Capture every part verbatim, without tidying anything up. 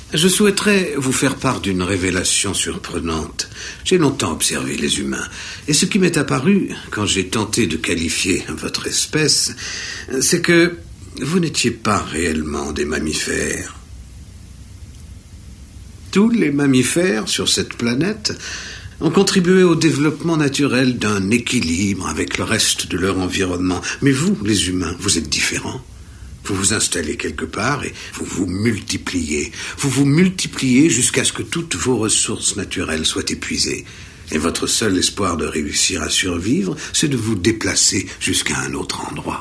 Je souhaiterais vous faire part d'une révélation surprenante. J'ai longtemps observé les humains, et ce qui m'est apparu, quand j'ai tenté de qualifier votre espèce, c'est que vous n'étiez pas réellement des mammifères. Tous les mammifères sur cette planète ont contribué au développement naturel d'un équilibre avec le reste de leur environnement. Mais vous, les humains, vous êtes différents. Vous vous installez quelque part et vous vous multipliez. Vous vous multipliez jusqu'à ce que toutes vos ressources naturelles soient épuisées. Et votre seul espoir de réussir à survivre, c'est de vous déplacer jusqu'à un autre endroit.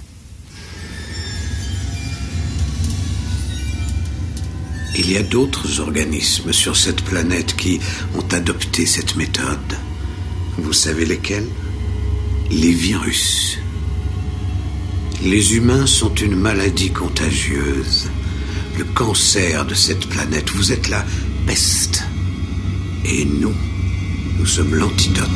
Il y a d'autres organismes sur cette planète qui ont adopté cette méthode. Vous savez lesquels ? Les virus. Les humains sont une maladie contagieuse. Le cancer de cette planète. Vous êtes la peste. Et nous, nous sommes l'antidote.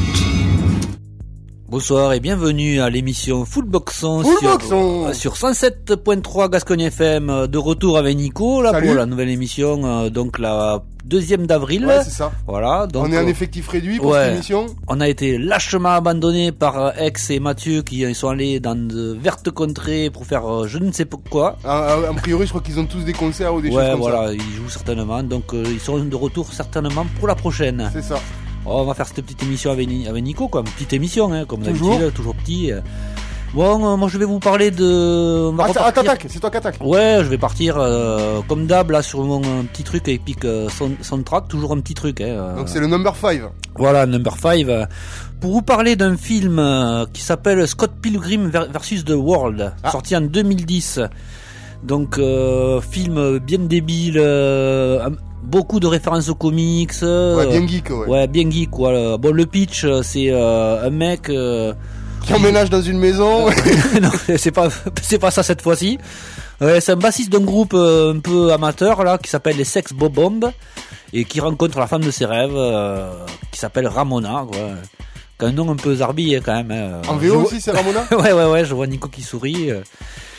Bonsoir et bienvenue à l'émission Full Boxon sur, sur cent sept point trois Gascogne F M, de retour avec Nico là. Salut. Pour la nouvelle émission, euh, donc la deuxième d'avril. Ouais, c'est ça. Voilà, donc on est en effectif réduit pour ouais, cette émission. On a été lâchement abandonné par Ex et Mathieu qui sont allés dans de vertes contrées pour faire euh, je ne sais pas quoi. A, a, a priori, je crois qu'ils ont tous des concerts ou des ouais, choses comme voilà, ça. Ouais, voilà, ils jouent certainement, donc euh, ils seront de retour certainement pour la prochaine. C'est ça. Oh, on va faire cette petite émission avec, avec Nico, quoi. Une petite émission, hein, comme toujours. d'habitude, toujours petit. Bon, euh, moi je vais vous parler de. On va ah, repartir... t'attaques, c'est toi qui attaques. Ouais, je vais partir euh, comme d'hab là sur mon euh, petit truc Epic euh, Soundtrack, toujours un petit truc. Hein, euh... Donc c'est le number five. Voilà, number five. Euh, pour vous parler d'un film euh, qui s'appelle Scott Pilgrim versus The World, ah. sorti en deux mille dix. Donc euh, film bien débile. Euh, Beaucoup de références aux comics. Ouais, bien geek, ouais. Ouais, bien geek, quoi. Bon, le pitch, c'est euh, un mec euh, qui emménage dans une maison. non, c'est pas, c'est pas ça cette fois-ci. Ouais, c'est un bassiste d'un groupe euh, un peu amateur là, qui s'appelle les Sex Bob-Bomb et qui rencontre la femme de ses rêves, euh, qui s'appelle Ramona, quoi. Qui a un nom un peu zarbi quand même. Hein. En V O aussi, c'est Ramona. ouais, ouais, ouais. Je vois Nico qui sourit. Euh.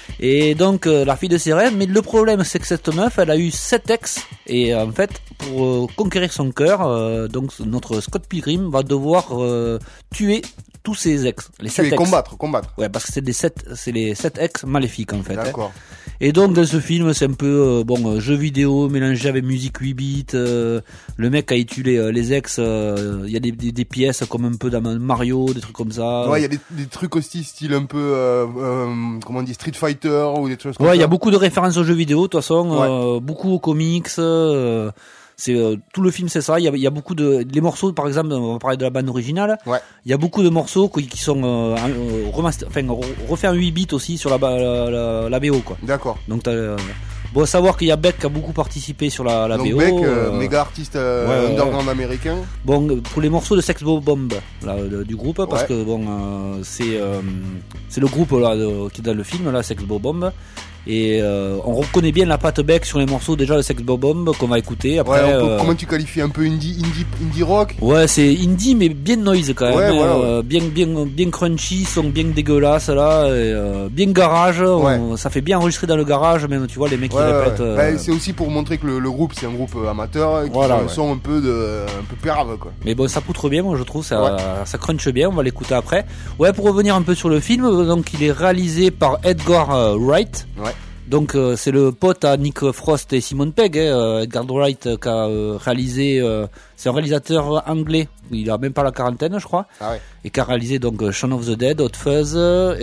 Et donc euh, la fille de ses rêves, mais le problème c'est que cette meuf elle a eu sept ex et euh, en fait pour euh, conquérir son cœur, euh, donc notre Scott Pilgrim va devoir euh, tuer tous ses ex, les sept ex. combattre, combattre. Ouais, parce que c'est des sept, c'est les sept ex maléfiques en fait. D'accord. Hein. Et donc dans ce film c'est un peu euh, bon euh, jeu vidéo mélangé avec musique huit bits. Euh, le mec a tué les, les ex. Il euh, y a des, des, des pièces comme un peu dans Mario, des trucs comme ça. Ouais, il y a des, des trucs aussi style un peu euh, euh, comment on dit Street Fighter ou des choses comme ouais, ça. Ouais, il y a beaucoup de références aux jeux vidéo de toute façon, ouais. euh, beaucoup aux comics. Euh, c'est euh, tout le film c'est ça. Il y a, il y a beaucoup de les morceaux par exemple. On va parler de la bande originale. Ouais. Il y a beaucoup de morceaux qui, qui sont euh, remaster, enfin refait en huit bits aussi sur la la, la, la B O quoi. D'accord. Donc t'as euh, bon, à savoir qu'il y a Beck qui a beaucoup participé sur la, la Donc B O. Beck, euh, méga artiste euh, ouais, underground ouais. américain. Bon, pour les morceaux de Sex Bob-Bomb là, de, du groupe, parce ouais. que bon, euh, c'est euh, c'est le groupe là de, qui est dans le film là, Sex Bob-Bomb. Et euh, on reconnaît bien la patte Beck sur les morceaux déjà de Sex Bob-Bomb qu'on va écouter. Après, ouais, peut, euh, comment tu qualifies un peu indie, indie, indie rock? Ouais, c'est indie mais bien noise quand même. Ouais, voilà, euh, ouais. Bien, bien, bien crunchy, son bien dégueulasse là, et, euh, bien garage. Ouais. On, ça fait bien enregistrer dans le garage, même tu vois les mecs ouais, qui répètent. Ouais. Euh... Bah, c'est aussi pour montrer que le, le groupe c'est un groupe amateur qui voilà, sont, ouais. sont un peu de, un peu perve quoi. Mais bon, ça poutre bien, moi je trouve, ça, ouais. ça crunch bien. On va l'écouter après. Ouais, pour revenir un peu sur le film, donc il est réalisé par Edgar euh, Wright. Ouais. Donc euh, c'est le pote à Nick Frost et Simon Pegg, hein, Edgar Wright euh, qui a euh, réalisé, euh, c'est un réalisateur anglais, il a même pas la quarantaine je crois, ah ouais. et qui a réalisé donc Shaun of the Dead, Hot Fuzz, et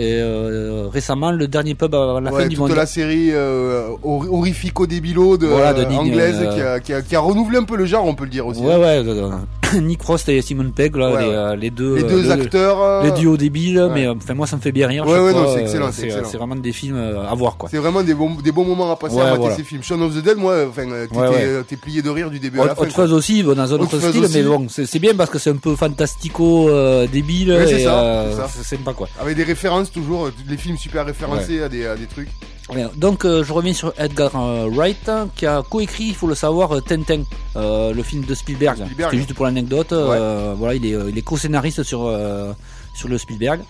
euh, récemment Le Dernier Pub à la ouais, fin du monde. Toute la série euh, horrifico-débilo de voilà, de euh, Nick, anglaise euh, qui, a, qui, a, qui a renouvelé un peu le genre, on peut le dire aussi. Ouais hein. ouais. Euh, Nick Frost et Simon Pegg là, ouais, les, ouais. Euh, les deux les deux euh, acteurs euh... les duos débiles ouais. mais enfin moi ça me fait bien rire ouais chaque ouais fois, non c'est excellent, euh, c'est, c'est, excellent. c'est vraiment des films à voir quoi. C'est vraiment des bons des bons moments à passer ouais, à mater voilà. Ces films. Shaun of the Dead, moi enfin t'es, ouais, ouais. t'es plié de rire du début Hot, à la fin. Hot Fuzz aussi bon, dans un autre style aussi. Mais bon c'est, c'est bien parce que c'est un peu fantastico euh, débile ouais, c'est, et, ça, euh, c'est ça c'est sympa quoi. Avec des références toujours, les films super référencés ouais. à des à des trucs. Ouais, donc euh, je reviens sur Edgar euh, Wright qui a coécrit, il faut le savoir, euh, Tintin, euh, le film de Spielberg. Spielberg. C'est juste pour l'anecdote. Ouais. Euh, voilà, il est, il est co-scénariste sur euh, sur le Spielberg.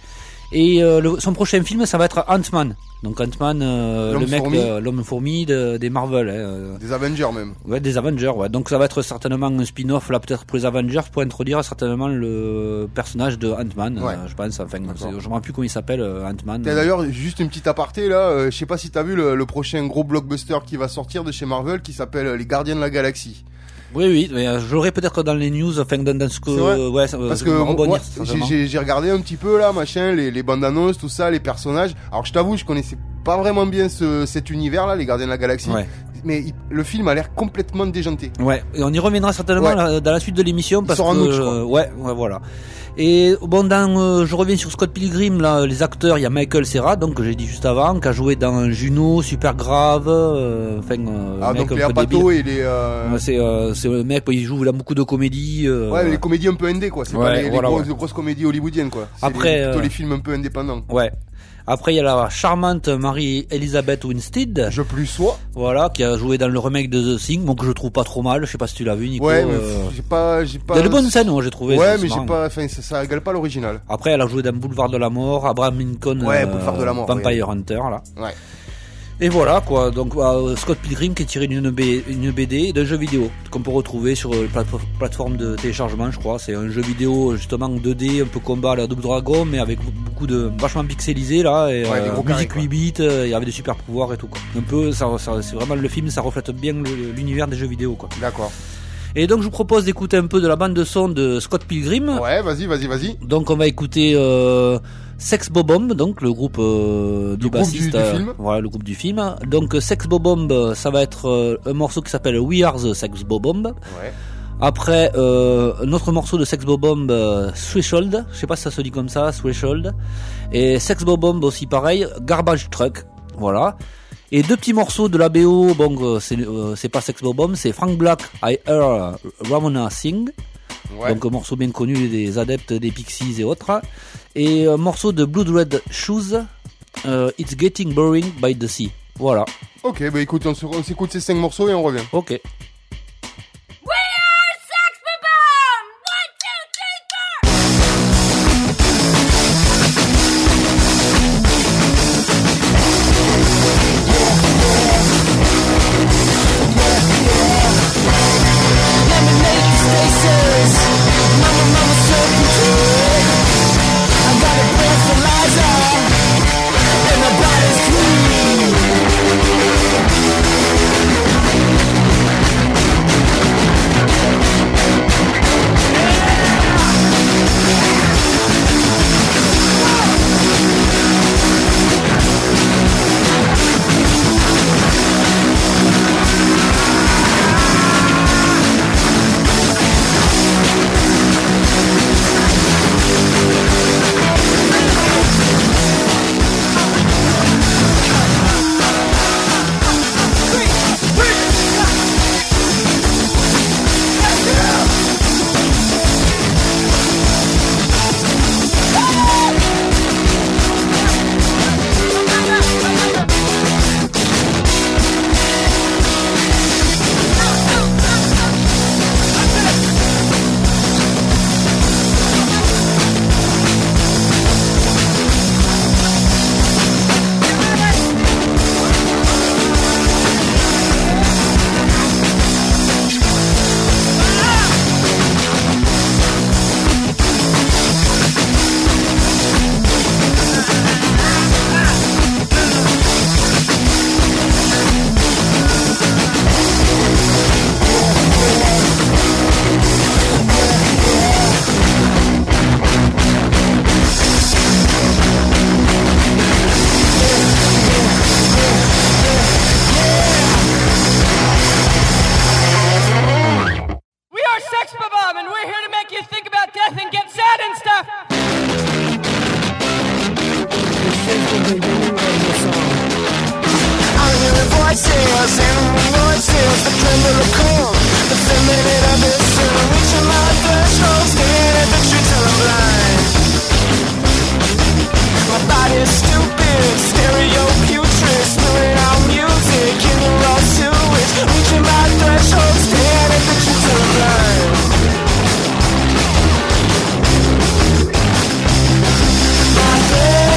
Et euh, le, son prochain film, ça va être Ant-Man. Donc Ant-Man, euh, L'homme le mec, fourmi. de, l'homme fourmi de, des Marvel. Hein. Des Avengers même. Ouais, des Avengers, ouais. Donc ça va être certainement un spin-off, là, peut-être pour les Avengers, pour introduire certainement le personnage de Ant-Man, Ouais. euh, je pense. Enfin, D'accord. c'est- je me rappelle plus comment il s'appelle, euh, Ant-Man. Tiens, d'ailleurs, juste une petite aparté là, euh, je sais pas si t'as vu le, le prochain gros blockbuster qui va sortir de chez Marvel qui s'appelle euh, Les Gardiens de la Galaxie. Oui, oui, mais euh, j'aurais peut-être dans les news, enfin, dans, dans ce que, C'est vrai euh, ouais, ça- Parce je que vais moi, rebondir, j'ai- certainement. j'ai j'ai regardé un petit peu là, machin, les, les bandes annonces, tout ça, les personnages. Alors je t'avoue, je connaissais pas vraiment bien ce, cet univers là, les Gardiens de la Galaxie. Ouais. Mais il- le film a l'air complètement déjanté. Ouais, et on y reviendra certainement Ouais. là, dans la suite de l'émission parce sort en que août, je crois. euh, ouais, ouais, voilà. Et bon, dans, euh, je reviens sur Scott Pilgrim là, les acteurs, il y a Michael Cera, donc que j'ai dit juste avant, qui a joué dans Juno, Super Grave, euh, enfin, euh, Ah mec donc un les peu débile. Apato et les euh, Ouais, c'est euh, c'est le mec, il joue là beaucoup de comédies. Euh, ouais, les comédies un peu indé quoi. C'est Ouais, pas les, les voilà, grosses, ouais. grosses comédies hollywoodiennes quoi. C'est Après, les, plutôt euh, les films un peu indépendants. ouais. Après, il y a la charmante Marie-Elisabeth Winstead, Je plus sois. voilà, qui a joué dans le remake de The Thing, bon, que je trouve pas trop mal. Je sais pas si tu l'as vu, Nico. Ouais, mais euh, pff, j'ai pas, j'ai pas. Il y a de bonnes scènes, moi, j'ai trouvé. Ouais, c'est mais j'ai marrant. pas, enfin ça, ça égale pas l'original. Après, elle a joué dans Boulevard de la Mort, Abraham Lincoln, Ouais, Boulevard de la Mort, Vampire Hunter, là. Ouais. Et voilà, quoi. Donc, euh, Scott Pilgrim qui est tiré d'une B, une B D et d'un jeu vidéo qu'on peut retrouver sur les plate- plateformes de téléchargement, je crois. C'est un jeu vidéo, justement, deux D, un peu combat à la Double Dragon, mais avec beaucoup de, vachement pixelisé, là, et Ouais, des euh, gros carrés, musique quoi. huit bits, euh, il y avait des super pouvoirs et tout, quoi. Un peu, ça, ça, c'est vraiment le film, ça reflète bien le- l'univers des jeux vidéo, quoi. D'accord. Et donc, je vous propose d'écouter un peu de la bande de son de Scott Pilgrim. Ouais, vas-y, vas-y, vas-y. Donc on va écouter euh, Sex Bob-Omb, donc le groupe euh, du Le groupe bassiste, du- du euh, film. voilà le groupe du film. Donc euh, Sex Bob-Omb, euh, ça va être euh, un morceau qui s'appelle We Are the Sex Bob-Omb. Ouais. Après euh, un autre morceau de Sex Bob-Omb, euh, Threshold, je sais pas si ça se dit comme ça, Threshold. Et Sex Bob-Omb aussi pareil, Garbage Truck, voilà. Et deux petits morceaux de la B O, bon euh, c'est euh, c'est pas Sex Bob-Omb, c'est Frank Black, I Hear Ramona Sing. Ouais. Donc un morceau bien connu des adeptes des Pixies et autres. Et un morceau de Blood Red Shoes, euh, It's Getting Boring by the Sea. Voilà, Ok, bah écoute, on se- on s'écoute ces cinq morceaux et on revient. ok. We are Sex Bob, and we're here to make you think about death and get sad and stuff. I'm hearing voices and voices, the tremble of calm, the feminine abyss, and reaching my threshold, staring at the truth till I'm blind. My body's stupid, stereo putrid, spilling out music in the raw sewage, reaching my threshold, staring at the truth till I'm blind. My head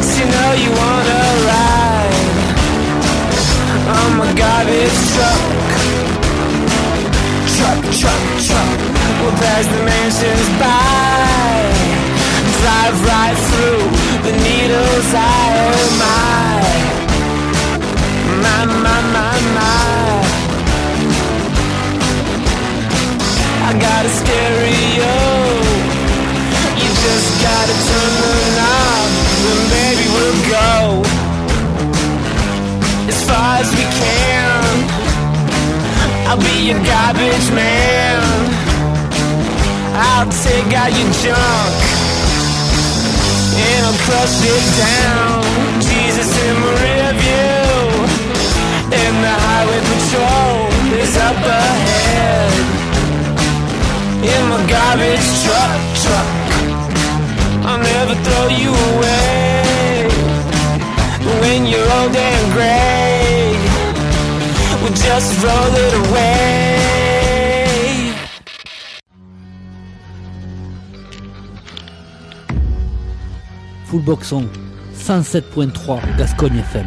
Don't you know you wanna ride on my garbage truck? Truck, truck, truck. We'll pass the mansions by, drive right through the needle's eye. Oh my, my, my, my, my. I got a stereo, you just gotta turn the knob, and baby we'll go as far as we can. I'll be your garbage man, I'll take out your junk and I'll crush it down. Jesus in my rear view, and the highway patrol is up ahead. In my garbage truck, truck, I'll never throw you away. When you're old and gray, we'll just roll it away. Full Boxon, cent sept point trois Gascogne F M.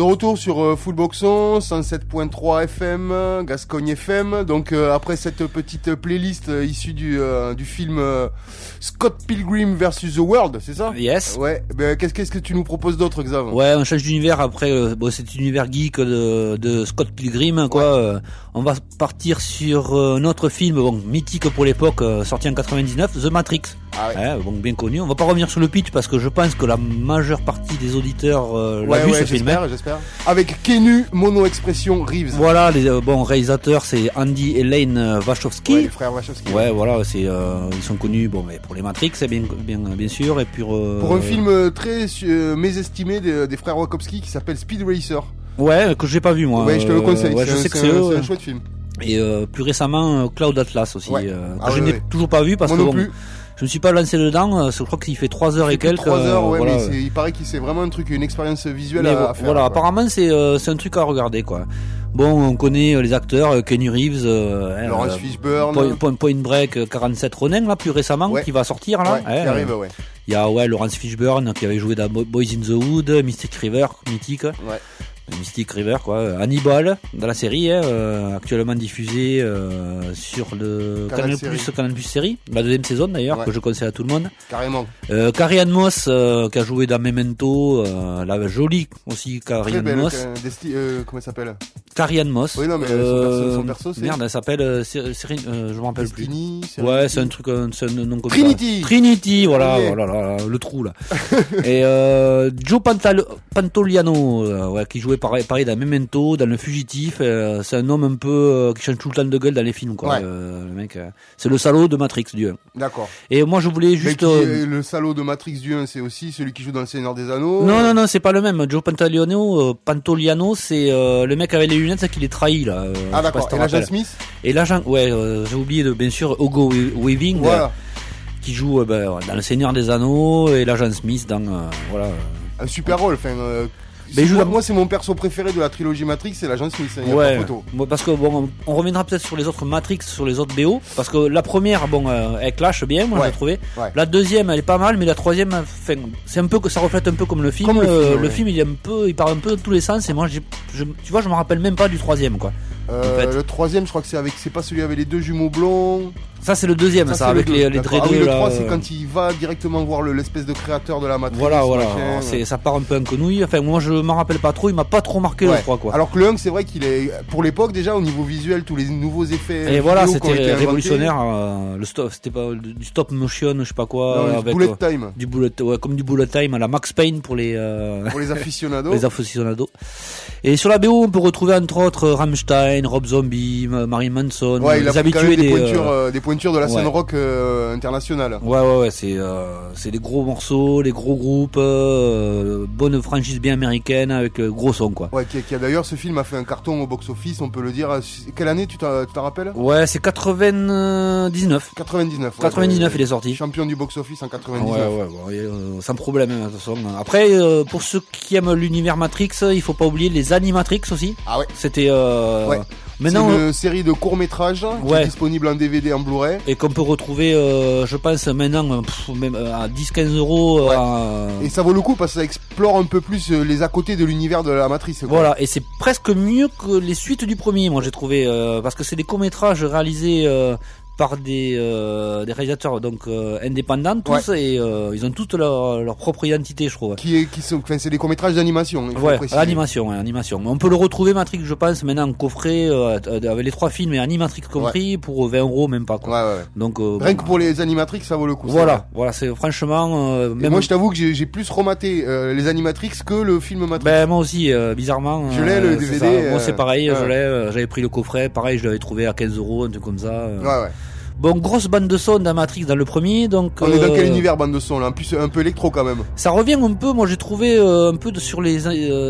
De retour sur euh, Full Boxon, cent sept point trois F M, Gascogne F M. Donc euh, après cette petite playlist euh, issue du euh, du film euh, Scott Pilgrim versus The World, c'est ça? Yes. Ouais. Ben qu'est-ce qu'est-ce que tu nous proposes d'autre, Xav? Ouais, on change d'univers après. Euh, bon, c'est l'univers geek de, de Scott Pilgrim, quoi. Ouais. Euh, on va partir sur euh, notre film, bon, mythique pour l'époque, euh, sorti en quatre-vingt-dix-neuf, The Matrix. Ah ouais. Ouais, bon, bien connu. On va pas revenir sur le pitch parce que je pense que la majeure partie des auditeurs euh, l'a Ouais, vu ouais, ce film. j'espère, j'espère. Avec Keanu Mono Expression Reeves. Voilà, les euh, bons réalisateurs, c'est Andy et Lane euh, Wachowski. Ouais, les frères Wachowski. Ouais, voilà, c'est euh, ils sont connus, bon, mais pour les Matrix, c'est bien, bien, bien sûr, et puis euh, Pour un film euh, très euh, mésestimé des, des frères Wachowski qui s'appelle Speed Racer. ouais, que j'ai pas vu moi. Ouais, je te le conseille. Euh, ouais, c'est je un, sais que c'est c'est un, eux. c'est un ouais. chouette film. Et euh, plus récemment, euh, Cloud Atlas aussi. Ouais. Euh, Ah que je ouais, n'ai ouais. toujours pas vu parce Moi que non bon, plus. je me suis pas lancé dedans. euh, Je crois qu'il fait trois heures et quelques. trois heures, ouais, euh, voilà. mais c'est, il paraît que c'est vraiment un truc, une expérience visuelle Mais à, vo- à faire. voilà, quoi. apparemment c'est euh, c'est un truc à regarder quoi. Bon, on connaît euh, les acteurs, euh, Kenny Reeves, euh, hein, Laurence euh, Fishburne. Point, Point, Point Break, euh, quarante-sept Ronin là plus récemment Ouais. qui va sortir là. Ouais, hein, qui euh, arrive, ouais. Il y a ouais Laurence Fishburne qui avait joué dans Bo- Boys in the Wood, Mystic River, mythique. Ouais. Mystic River quoi, Hannibal dans la série hein, euh, actuellement diffusée euh, sur le Canal Canal Série. Plus Canal Plus série, la deuxième saison d'ailleurs Ouais. que je conseille à tout le monde. Carrément. Euh, Carrie Ann Moss euh, qui a joué dans Memento, euh, la jolie aussi Carrie Très Ann belle. Moss. euh, Desti- euh, comment elle s'appelle? Carrie Ann Moss. Oui, non, mais son perso- son perso, c'est- merde, elle s'appelle euh, Cyr- Cyril- euh, je me rappelle plus. Destiny. Ouais, c'est un truc, un, c'est un nom comme Trinity. ça. Trinity, voilà, Ok. voilà, là, le trou là. Et euh, Joe Pantal- Pantoliano, euh, ouais, qui jouait pareil, pareil dans Memento, dans Le Fugitif. Euh, c'est un homme un peu euh, qui change tout le temps de gueule dans les films, quoi. Ouais. Euh, le mec, euh, c'est le salaud de Matrix du un. D'accord. Et moi, je voulais Mais juste. qui, euh, euh, le salaud de Matrix du un, c'est aussi celui qui joue dans Le Seigneur des Anneaux. Non, non, non, c'est pas le même. Joe Pantoliano, euh, Pantoliano, c'est euh, le mec avec les lunettes qui les trahit là. Euh, je sais Ah pas d'accord. si t'en Et l'agent rappelles. Smith. Et l'agent, ouais, euh, j'ai oublié de bien sûr Hugo Wa- Weaving. euh, Voilà. qui joue euh, ben, dans Le Seigneur des Anneaux et l'agent Smith dans euh, voilà. Un super rôle. Enfin. Euh, Mais c'est- je joue moi, dans- moi, c'est mon perso préféré de la trilogie Matrix, c'est l'agent Smith. Il y a Ouais. pas photo. Moi, parce que bon, on reviendra peut-être sur les autres Matrix, sur les autres B O, parce que la première, bon, euh, elle clash bien, moi Ouais. j'ai trouvé. Ouais. La deuxième, elle est pas mal, mais la troisième, enfin, c'est un peu que ça reflète un peu comme le film. Comme le film, Euh, ouais. le film, il est un peu, il part un peu dans tous les sens, et moi, j'ai, je, tu vois, je me rappelle même pas du troisième, quoi. Euh, En fait. Le troisième, je crois que c'est avec, c'est pas celui avec les deux jumeaux blonds. Ça, c'est le deuxième, ça, c'est avec le les, deux. les D'accord. dreadeux, Ah oui, le là, trois, euh, c'est quand il va directement voir le, l'espèce de créateur de la Matrix. Voilà, voilà. machin. Alors, c'est, ça part un peu en quenouille. Enfin, moi, je m'en rappelle pas trop. Il m'a pas trop marqué Ouais. le trois, quoi. Alors que le un, c'est vrai qu'il est, pour l'époque déjà, au niveau visuel, tous les nouveaux effets. Et voilà, vidéo qui ont c'était été inventés. révolutionnaire. euh, le stop, c'était pas du stop motion, je sais pas quoi, Non, le avec bullet euh, time. du bullet, ouais, comme du bullet time à la Max Payne pour les euh, Pour les aficionados. les aficionados. Et sur la B O, on peut retrouver entre autres Rammstein, Rob Zombie, M- Marilyn Manson, Ouais, il a les pris quand même habitués des des. pointures, euh, euh, des pointures de la scène ouais. rock euh, internationale. Ouais, ouais, ouais, c'est euh, c'est des gros morceaux, des gros groupes, euh, bonne franchise bien américaine avec euh, gros son, quoi. Ouais, qui, qui a d'ailleurs, ce film a fait un carton au box-office, on peut le dire. Quelle année, tu t'en, tu t'en rappelles? Ouais, c'est quatre-vingt-dix-neuf. quatre-vingt-dix-neuf. ouais, quatre-vingt-dix-neuf, ouais, il est sorti. Champion du box-office en Ouais, quatre-vingt-dix-neuf. ouais, bon, et, euh, sans problème, hein, de toute façon. Après, euh, pour ceux qui aiment l'univers Matrix, il faut pas oublier les Animatrix aussi. Ah ouais. C'était euh, Ouais. maintenant c'est une série de courts-métrages qui Ouais. est disponible en D V D, en Blu-ray. et qu'on peut retrouver, euh, je pense maintenant, pff, même euh, à dix quinze euros. Ouais. à- Et ça vaut le coup parce que ça explore un peu plus euh, les à côté de l'univers de la Matrice. quoi. Voilà, et c'est presque mieux que les suites du premier, moi j'ai trouvé, euh, parce que c'est des courts métrages réalisés euh, par des, euh, des réalisateurs donc euh, indépendants tous, et euh, ils ont toutes leur, leur propre identité, je trouve. Qui est, qui sont, enfin, c'est des courts-métrages d'animation. il faut Ouais, préciser. animation, ouais, animation. On peut le retrouver Matrix, je pense, maintenant en coffret euh, avec les trois films et Animatrix compris pour vingt euros, même pas Ouais, quoi. ouais, ouais. Donc euh, Rien bon, que pour les animatrix, ça vaut le coup. c'est voilà, vrai. voilà, c'est franchement. Euh, Et même moi, je t'avoue que j'ai, j'ai plus rematé euh, les animatrix que le film Matrix. ben moi aussi, euh, bizarrement. Je l'ai, le euh, D V D, c'est ça. Moi euh, c'est pareil, ouais. je l'ai. euh, J'avais pris le coffret, pareil, je l'avais trouvé à quinze euros, un truc comme ça. euh. Ouais, ouais. Bon, grosse bande de son dans Matrix dans le premier, donc. On est dans euh, quel univers, bande de son là? En plus, un peu électro quand même. Ça revient un peu, moi j'ai trouvé euh, un peu de, sur les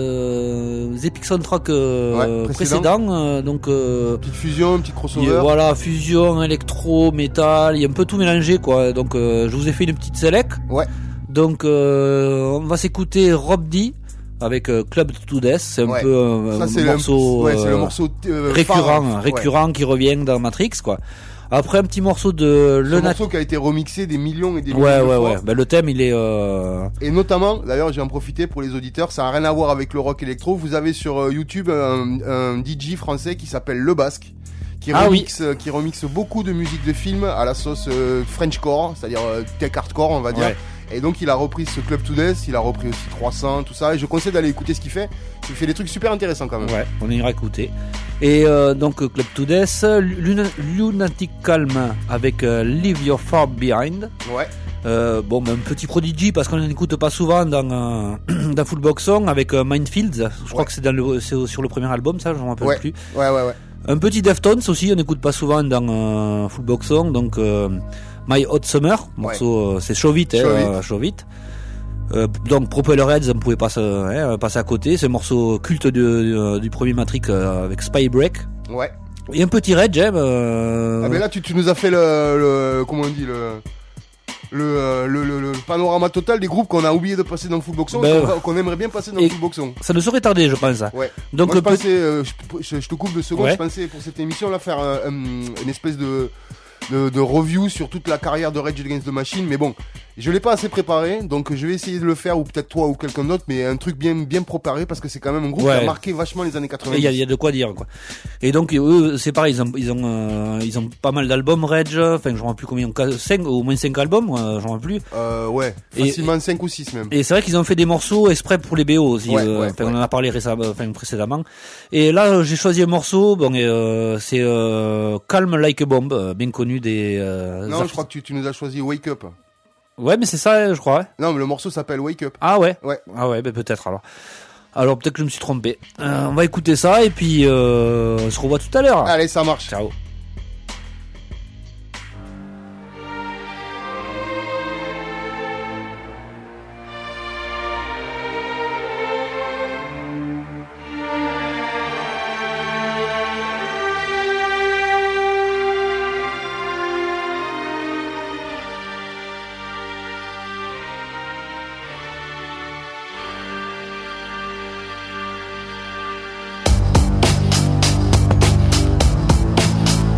euh, Epic Soundtrack euh, Ouais, précédent. précédents, euh, donc. Euh, Petite fusion, petit il y a- crossover. voilà, fusion, électro, métal, il y a un peu tout mélangé quoi. Donc euh, je vous ai fait une petite select. Ouais. Donc euh, on va s'écouter Rob D avec euh, Club to Death, c'est un Ouais. peu un, Ça, un c'est morceau le, ouais, c'est le euh, morceau euh, récurrent, phare. récurrent qui revient dans Matrix quoi. Après un petit morceau de Ce le nat- morceau qui a été remixé des millions et des millions Ouais de ouais fois. ouais. Ben, le thème il est. Euh... Et notamment, d'ailleurs, j'ai en profité pour les auditeurs, ça n'a rien à voir avec le rock électro. Vous avez sur euh, YouTube un, un D J français qui s'appelle Le Basque, qui Ah remixe, euh, qui remixe beaucoup de musique de film à la sauce euh, Frenchcore, c'est-à-dire euh, tech hardcore, on va dire. Ouais. Et donc, il a repris ce Club to Death, il a repris aussi trois cents, tout ça. Et je conseille d'aller écouter ce qu'il fait. Il fait des trucs super intéressants quand même. Ouais, on ira écouter. Et euh, donc Club to Death, Luna- Lunatic Calm avec euh, Leave Your Far Behind. Ouais. Euh, bon, ben, un petit Prodigy parce qu'on n'écoute pas souvent dans euh, dans Full Box Song avec euh, Mindfields. Je crois Ouais. que c'est dans le c'est sur le premier album, ça, je m'en rappelle Ouais. plus. Ouais, ouais, ouais. Un petit Deftones aussi, on n'écoute pas souvent dans euh, Full Box Song, donc euh, My Hot Summer, morceau, euh, c'est chaud vite, hein, Chaud vite. euh, chaud vite. Euh, donc Propellerheads, on pouvait pas se, hein, passer à côté. C'est un morceau culte de, de- du premier Matrix euh, avec Spy Break. Ouais. Et un petit Rage, hein, euh, Ah, mais là, tu, tu nous as fait le, le comment on dit, le, le, euh, le, le, le panorama total des groupes qu'on a oublié de passer dans Full Box Song, Ben, qu'on, va- qu'on aimerait bien passer dans et- Full Box Song. ça ne saurait tarder, je pense. Ouais. Donc Moi, je le petit- pensais, euh, je, je- je te coupe deux secondes, Ouais. je pensais pour cette émission là faire euh, um, une espèce de, de, de review sur toute la carrière de Rage Against the Machine, mais bon, je l'ai pas assez préparé, donc je vais essayer de le faire, ou peut-être toi ou quelqu'un d'autre, mais un truc bien bien préparé parce que c'est quand même un groupe Ouais. qui a marqué vachement les années il quatre-vingt-dix. y, a- il y a de quoi dire, quoi. Et donc eux, c'est pareil, ils ont ils ont euh, ils ont pas mal d'albums Rage. Enfin, je ne sais plus combien, cinq au moins cinq albums, moi, j'en sais plus. Euh, ouais, Et- facilement cinq ou six même. Et c'est vrai qu'ils ont fait des morceaux exprès pour les B O aussi. Ouais, euh, ouais, enfin, ouais. on en a parlé récemment, enfin, précédemment. Et là, j'ai choisi un morceau. Bon, et, euh, c'est euh, Calm Like a Bomb, euh, bien connu des. Euh, Non, artistes. je crois que tu, tu nous as choisi Wake Up. Ouais, mais c'est ça, je crois. hein. Non, mais le morceau s'appelle Wake Up. Ah ouais. Ouais. Ah ouais, ben peut-être alors. Alors peut-être que je me suis trompé. Euh, on va écouter ça et puis euh, on se revoit tout à l'heure. Allez, ça marche. Ciao. Wake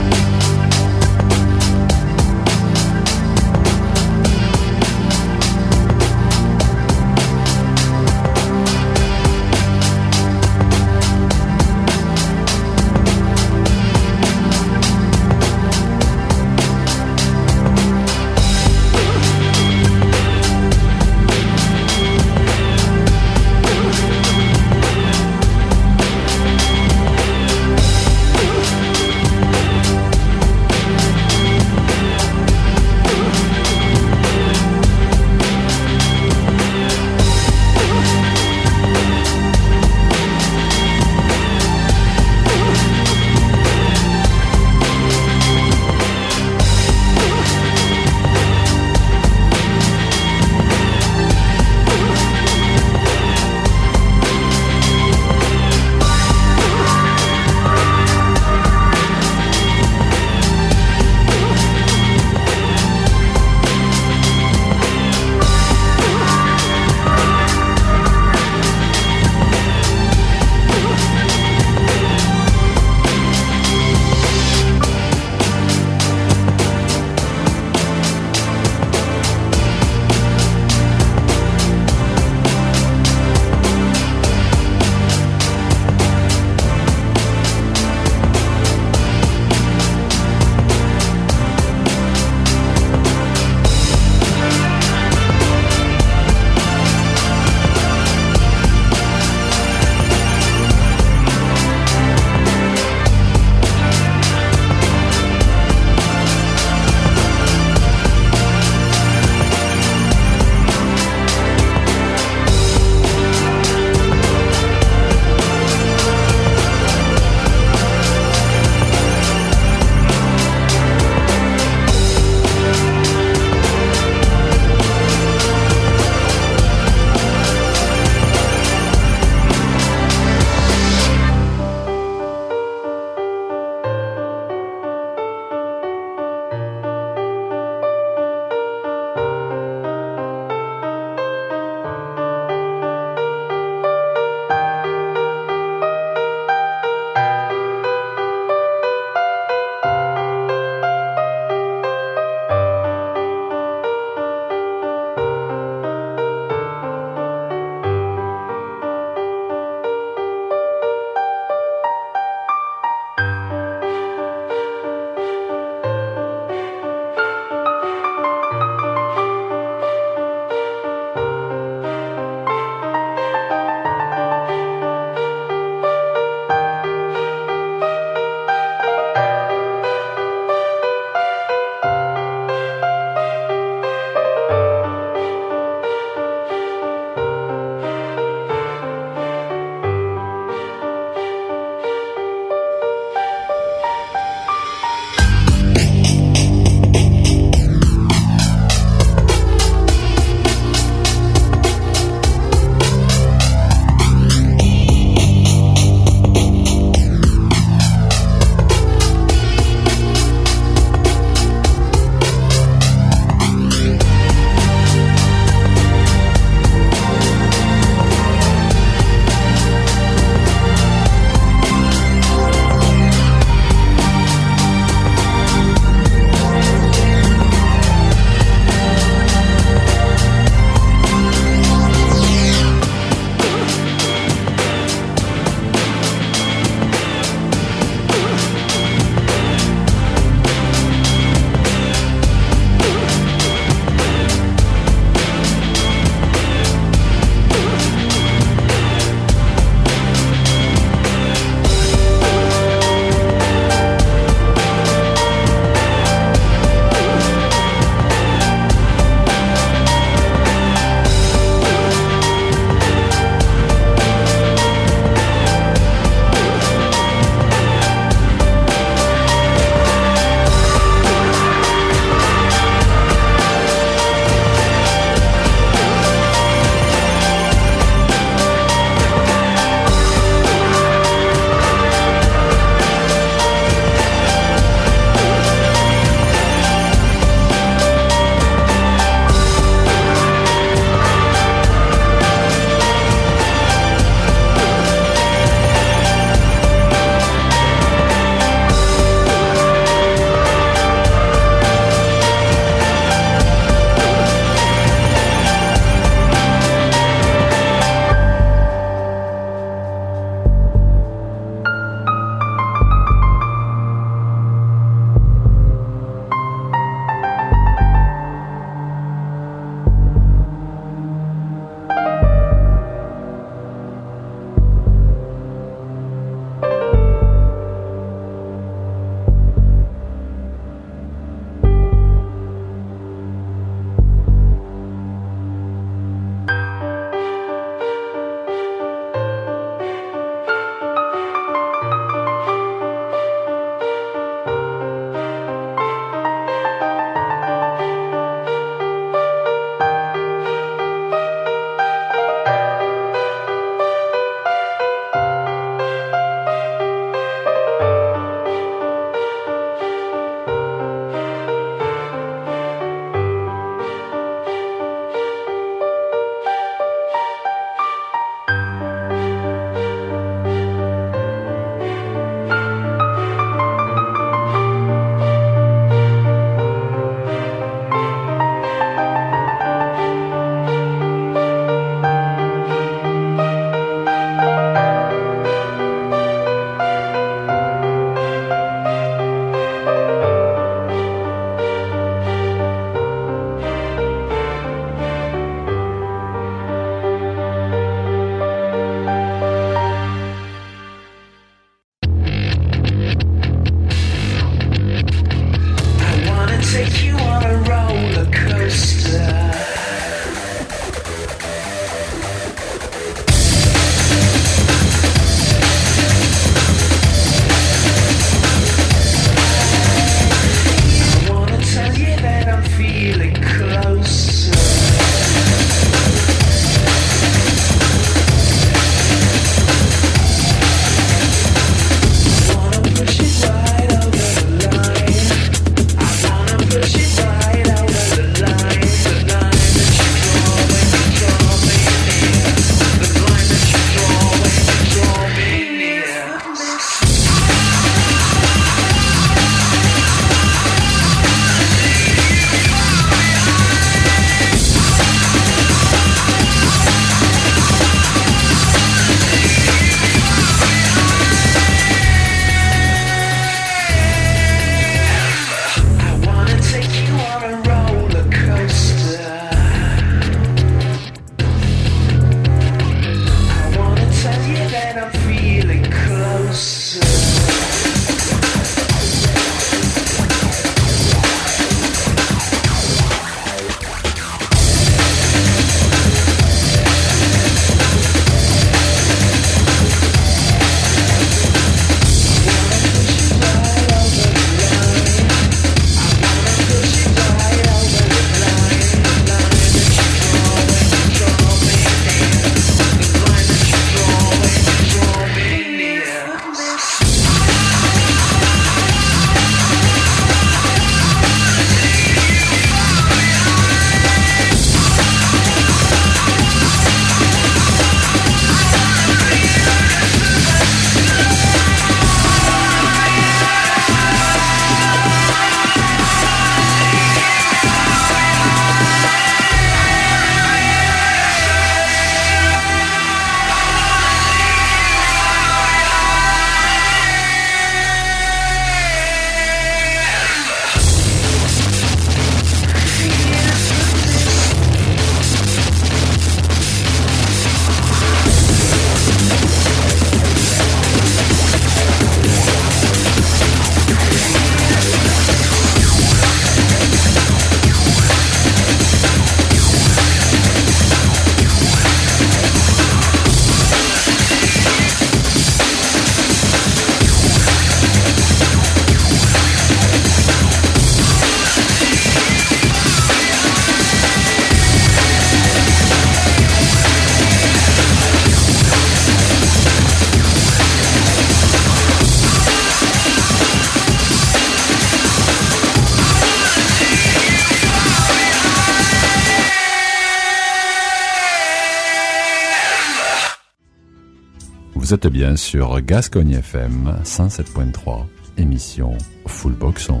Vous êtes bien sur Gascogne F M cent sept point trois, émission Full Boxon.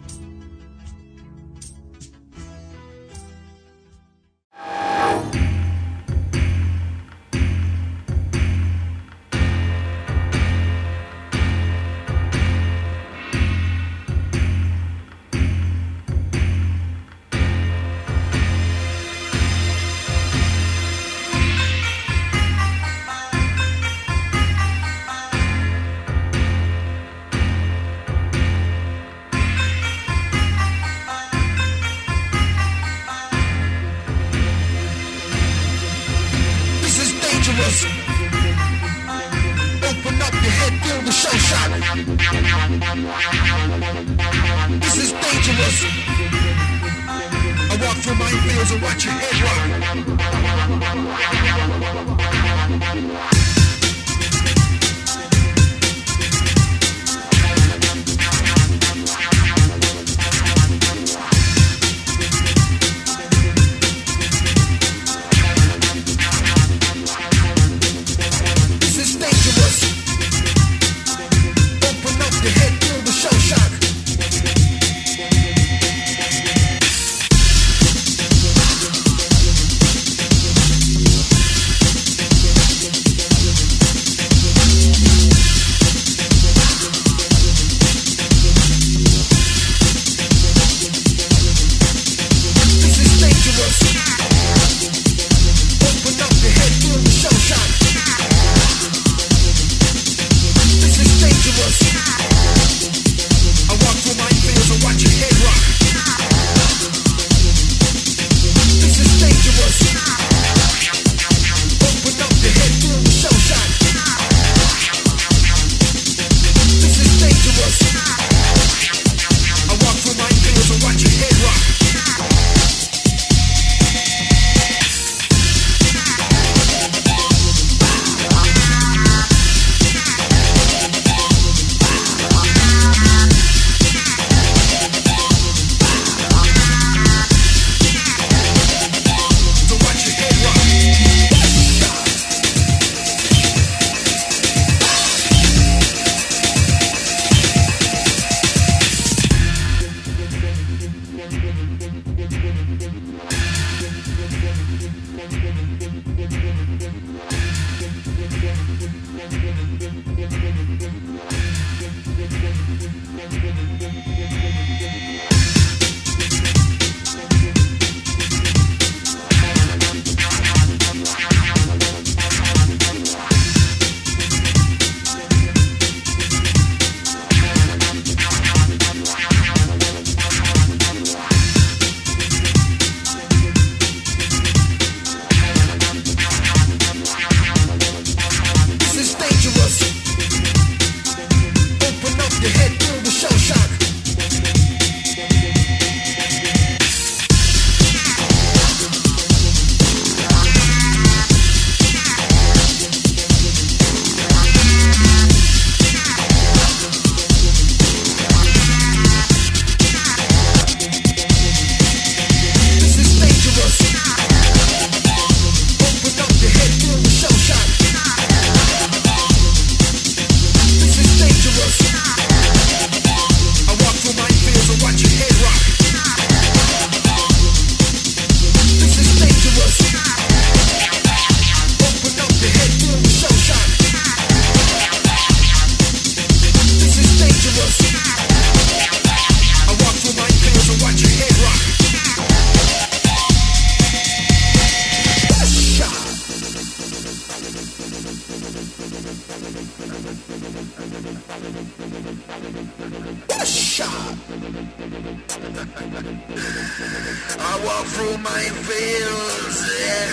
I walk through my fields,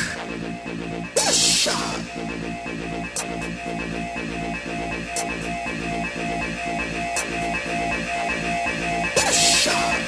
yeah. Shot. Shot.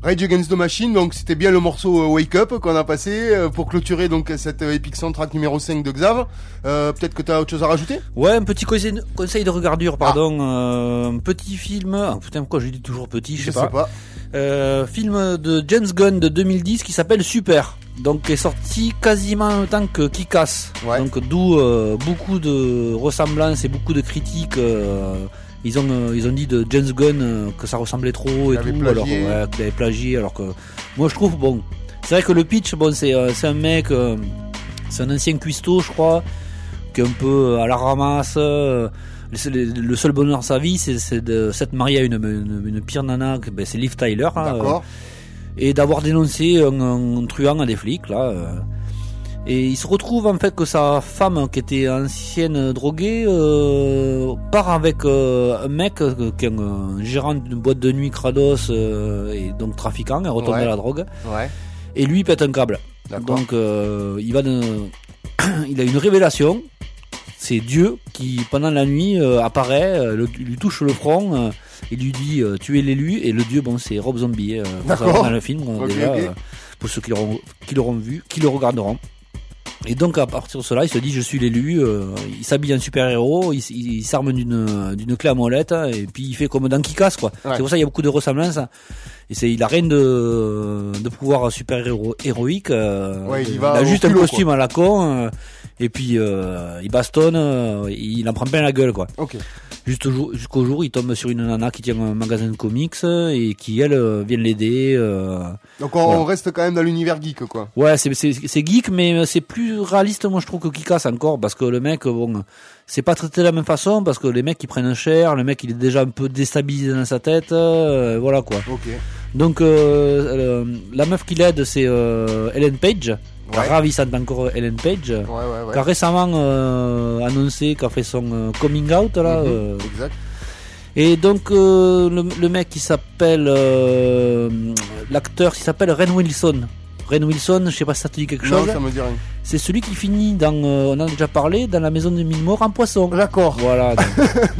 Rage Against the Machine, donc c'était bien le morceau euh, Wake Up qu'on a passé euh, pour clôturer donc cette euh, Epic Soundtrack numéro cinq de Xav. Euh, peut-être que t'as autre chose à rajouter? Ouais, un petit conseil, conseil de regardure, pardon. Euh, un petit film. Ah, putain, pourquoi j'ai dit toujours petit, je sais Je pas. sais pas. Euh, film de James Gunn de deux mille dix qui s'appelle Super. Donc qui est sorti quasiment en même temps que Kick-Ass. Ouais. Donc d'où euh, beaucoup de ressemblances et beaucoup de critiques. Euh, ils ont euh, ils ont dit de James Gunn euh, que ça ressemblait trop Il et avait tout. plagié. Alors ouais, qu'il avait plagié. Alors que moi je trouve bon. C'est vrai que le pitch, bon, c'est euh, c'est un mec, euh, c'est un ancien cuistot, je crois, qui est un peu à la ramasse. Euh, le, le seul bonheur de sa vie, c'est, c'est de s'être marié à une, une, une pire nana, ben, c'est Liv Tyler. Hein, D'accord. euh, et d'avoir dénoncé un, un truand à des flics, là. Euh, et il se retrouve en fait que sa femme, qui était ancienne droguée, euh, part avec euh, un mec euh, qui est un, un gérant d'une boîte de nuit Kratos euh, et donc trafiquant, et retourné Ouais. à la drogue. Ouais. Et lui il pète un câble. D'accord. Donc euh, il va de... il a une révélation. C'est Dieu qui pendant la nuit euh, apparaît, euh, le, lui touche le front euh, et lui dit euh, tu es l'élu. Et le Dieu, bon, c'est Rob Zombie. Euh, faut D'accord. savoir dans le film euh, Ok, déjà ok. euh, pour ceux qui l'auront, qui l'auront vu, qui le regarderont. Et donc à partir de cela, il se dit je suis l'élu. Euh, il s'habille en super héros, il, il, il s'arme d'une d'une clé à molette et puis il fait comme dans Kick-Ass quoi. Ouais. C'est pour ça qu'il y a beaucoup de ressemblances. Et c'est il a rien de de pouvoir super héros héroïque. Euh, Ouais, il y il va a au juste un culot, costume à la con. Euh, et puis euh, il bastonne, euh, il en prend plein la gueule quoi. Ok. Juste au jour, jusqu'au jour, il tombe sur une nana qui tient un magasin de comics euh, et qui elle euh, vient l'aider. Euh, Donc on, Voilà. on reste quand même dans l'univers geek quoi. Ouais, c'est c'est c'est geek, mais c'est plus réaliste, moi je trouve, que Kick-Ass encore, parce que le mec, bon, c'est pas traité de la même façon, parce que les mecs ils prennent cher, le mec il est déjà un peu déstabilisé dans sa tête, euh, voilà quoi. Ok. Donc euh, euh, la meuf qui l'aide, c'est euh, Ellen Page, Ouais. ravissante encore Ellen Page, Ouais ouais ouais. qui a récemment euh, annoncé qu'elle a fait son euh, coming out là. Mhm. euh, Exact. et donc euh, le, le mec qui s'appelle euh, l'acteur qui s'appelle Ren Wilson. Ren Wilson, je sais pas si ça te dit quelque Non, chose. ça me dit rien. C'est celui qui finit dans, euh, on en a déjà parlé, dans La Maison de Mille Morts en poisson. D'accord. Voilà. donc,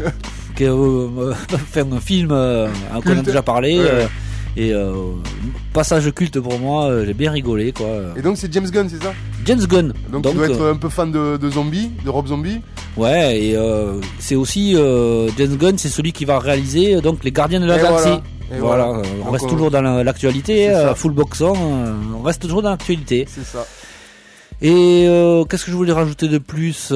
qui est, euh, euh, fait un film euh, qu'on a Culte. déjà parlé. Ouais, euh, ouais. et euh, passage culte pour moi, euh, j'ai bien rigolé quoi. Et donc c'est James Gunn, c'est ça? James Gunn. Donc, Donc, tu dois être euh, un peu fan de, de Zombie, de Rob Zombie. ouais, et euh, c'est aussi euh, James Gunn, c'est celui qui va réaliser euh, donc Les Gardiens de la Et Galaxie. voilà. Et Voilà, voilà. euh, on Donc, reste on- toujours dans la- l'actualité, C'est ça. euh, full boxon, euh, on reste toujours dans l'actualité. C'est ça. Et euh, qu'est-ce que je voulais rajouter de plus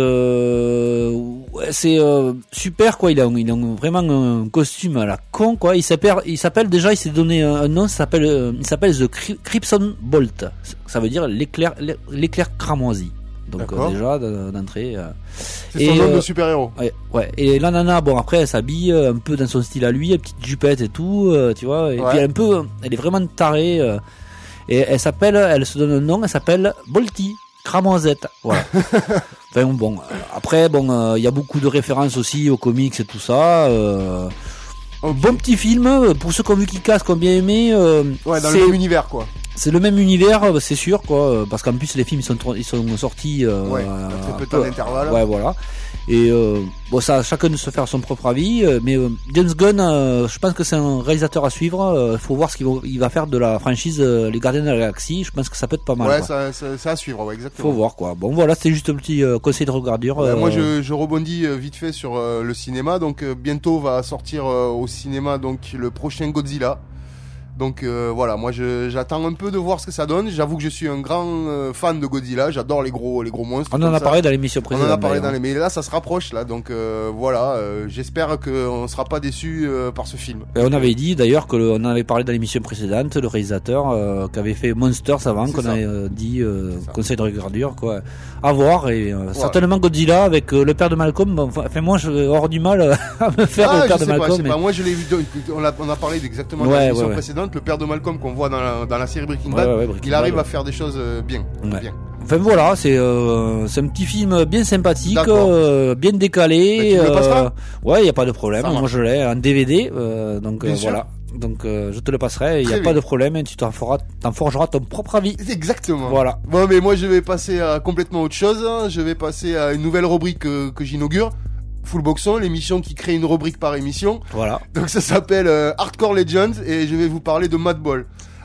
euh, ouais, c'est euh, super quoi. Il a, il a vraiment un costume à la con quoi. Il s'appelle, il s'appelle déjà, il s'est donné un, un nom. Ça s'appelle, euh, il s'appelle The Cri- Crimson Bolt. Ça veut dire l'éclair, l'éclair cramoisi. Donc D'accord. euh, déjà d'entrée. Euh, C'est Et, son nom euh, de super-héros. Ouais, ouais. Et la nana, bon après, elle s'habille euh, un peu dans son style à lui, une petite jupette et tout, euh, tu vois. Et Ouais. puis elle est un peu, elle est vraiment tarée. euh, et elle s'appelle, elle se donne un nom, elle s'appelle Bolty, Cramoisette. Voilà. Enfin bon, euh, après bon, euh, il y a beaucoup de références aussi aux comics et tout ça. Euh, Ok. Bon petit film euh, pour ceux qui ont vu Kick-Ass, qui ont bien aimé. Euh, Ouais, dans c'est- le même univers quoi. c'est le même univers, euh, c'est sûr, quoi. euh, Parce qu'en plus les films ils sont tro- ils sont sortis. Euh, Ouais, euh, à très peu de peu- temps d'intervalle. Ouais, voilà. Et euh, bon, ça, chacun de se faire son propre avis. euh, mais euh, James Gunn, euh, je pense que c'est un réalisateur à suivre. Il faut voir ce qu'il va, il va faire de la franchise euh, Les Gardiens de la Galaxie. Je pense que ça peut être pas mal. Ouais, quoi. ça, ça, ça à suivre, ouais, exactement. Faut voir quoi. Bon, voilà, c'était juste un petit euh, conseil de regardure. Ouais, euh, Moi, je, je rebondis euh, vite fait sur euh, le cinéma. Donc, euh, bientôt va sortir euh, au cinéma donc le prochain Godzilla. Donc euh, voilà, moi je, j'attends un peu de voir ce que ça donne. J'avoue que je suis un grand euh, fan de Godzilla. J'adore les gros, les gros monstres. On en comme a ça. parlé dans l'émission On précédente. en a parlé dans d'ailleurs. les, mais là ça se rapproche là. Donc euh, voilà, euh, j'espère qu'on sera pas déçus euh, par ce film. Et on avait dit d'ailleurs que le- on avait parlé dans l'émission précédente, le réalisateur euh, qui avait fait Monsters avant, C'est qu'on ça. avait euh, dit euh, C'est ça. conseil de regardure quoi. À voir et euh, certainement Godzilla avec euh, le père de Malcolm. Bon, enfin moi je vais avoir du mal euh, à me faire Ah, le père je de sais pas, je Malcolm. sais mais- pas. Moi je l'ai vu. On a, on a parlé d'exactement de Ouais, l'émission ouais, ouais. précédente. Le père de Malcolm qu'on voit dans la, dans la série Breaking Ouais, Bad. ouais, ouais, Breaking Il arrive Bad, à faire des choses euh, bien. Ouais. bien. Enfin voilà, c'est euh, c'est un petit film bien sympathique, D'accord. euh, bien décalé. Mais tu me le passeras ouais, il y a pas de problème. Ça Moi marche. je l'ai en D V D, euh, donc Bien euh, sûr. voilà. Donc euh, je te le passerai. Il y Très a bien. pas de problème. Et tu t'en feras, t'en forgeras ton propre avis. Exactement. Voilà. Bon, mais moi je vais passer à complètement autre chose. hein. Je vais passer à une nouvelle rubrique euh, que j'inaugure. Full Boxon, l'émission qui crée une rubrique par émission. Voilà. Donc ça s'appelle euh, Hardcore Legends et je vais vous parler de Madball.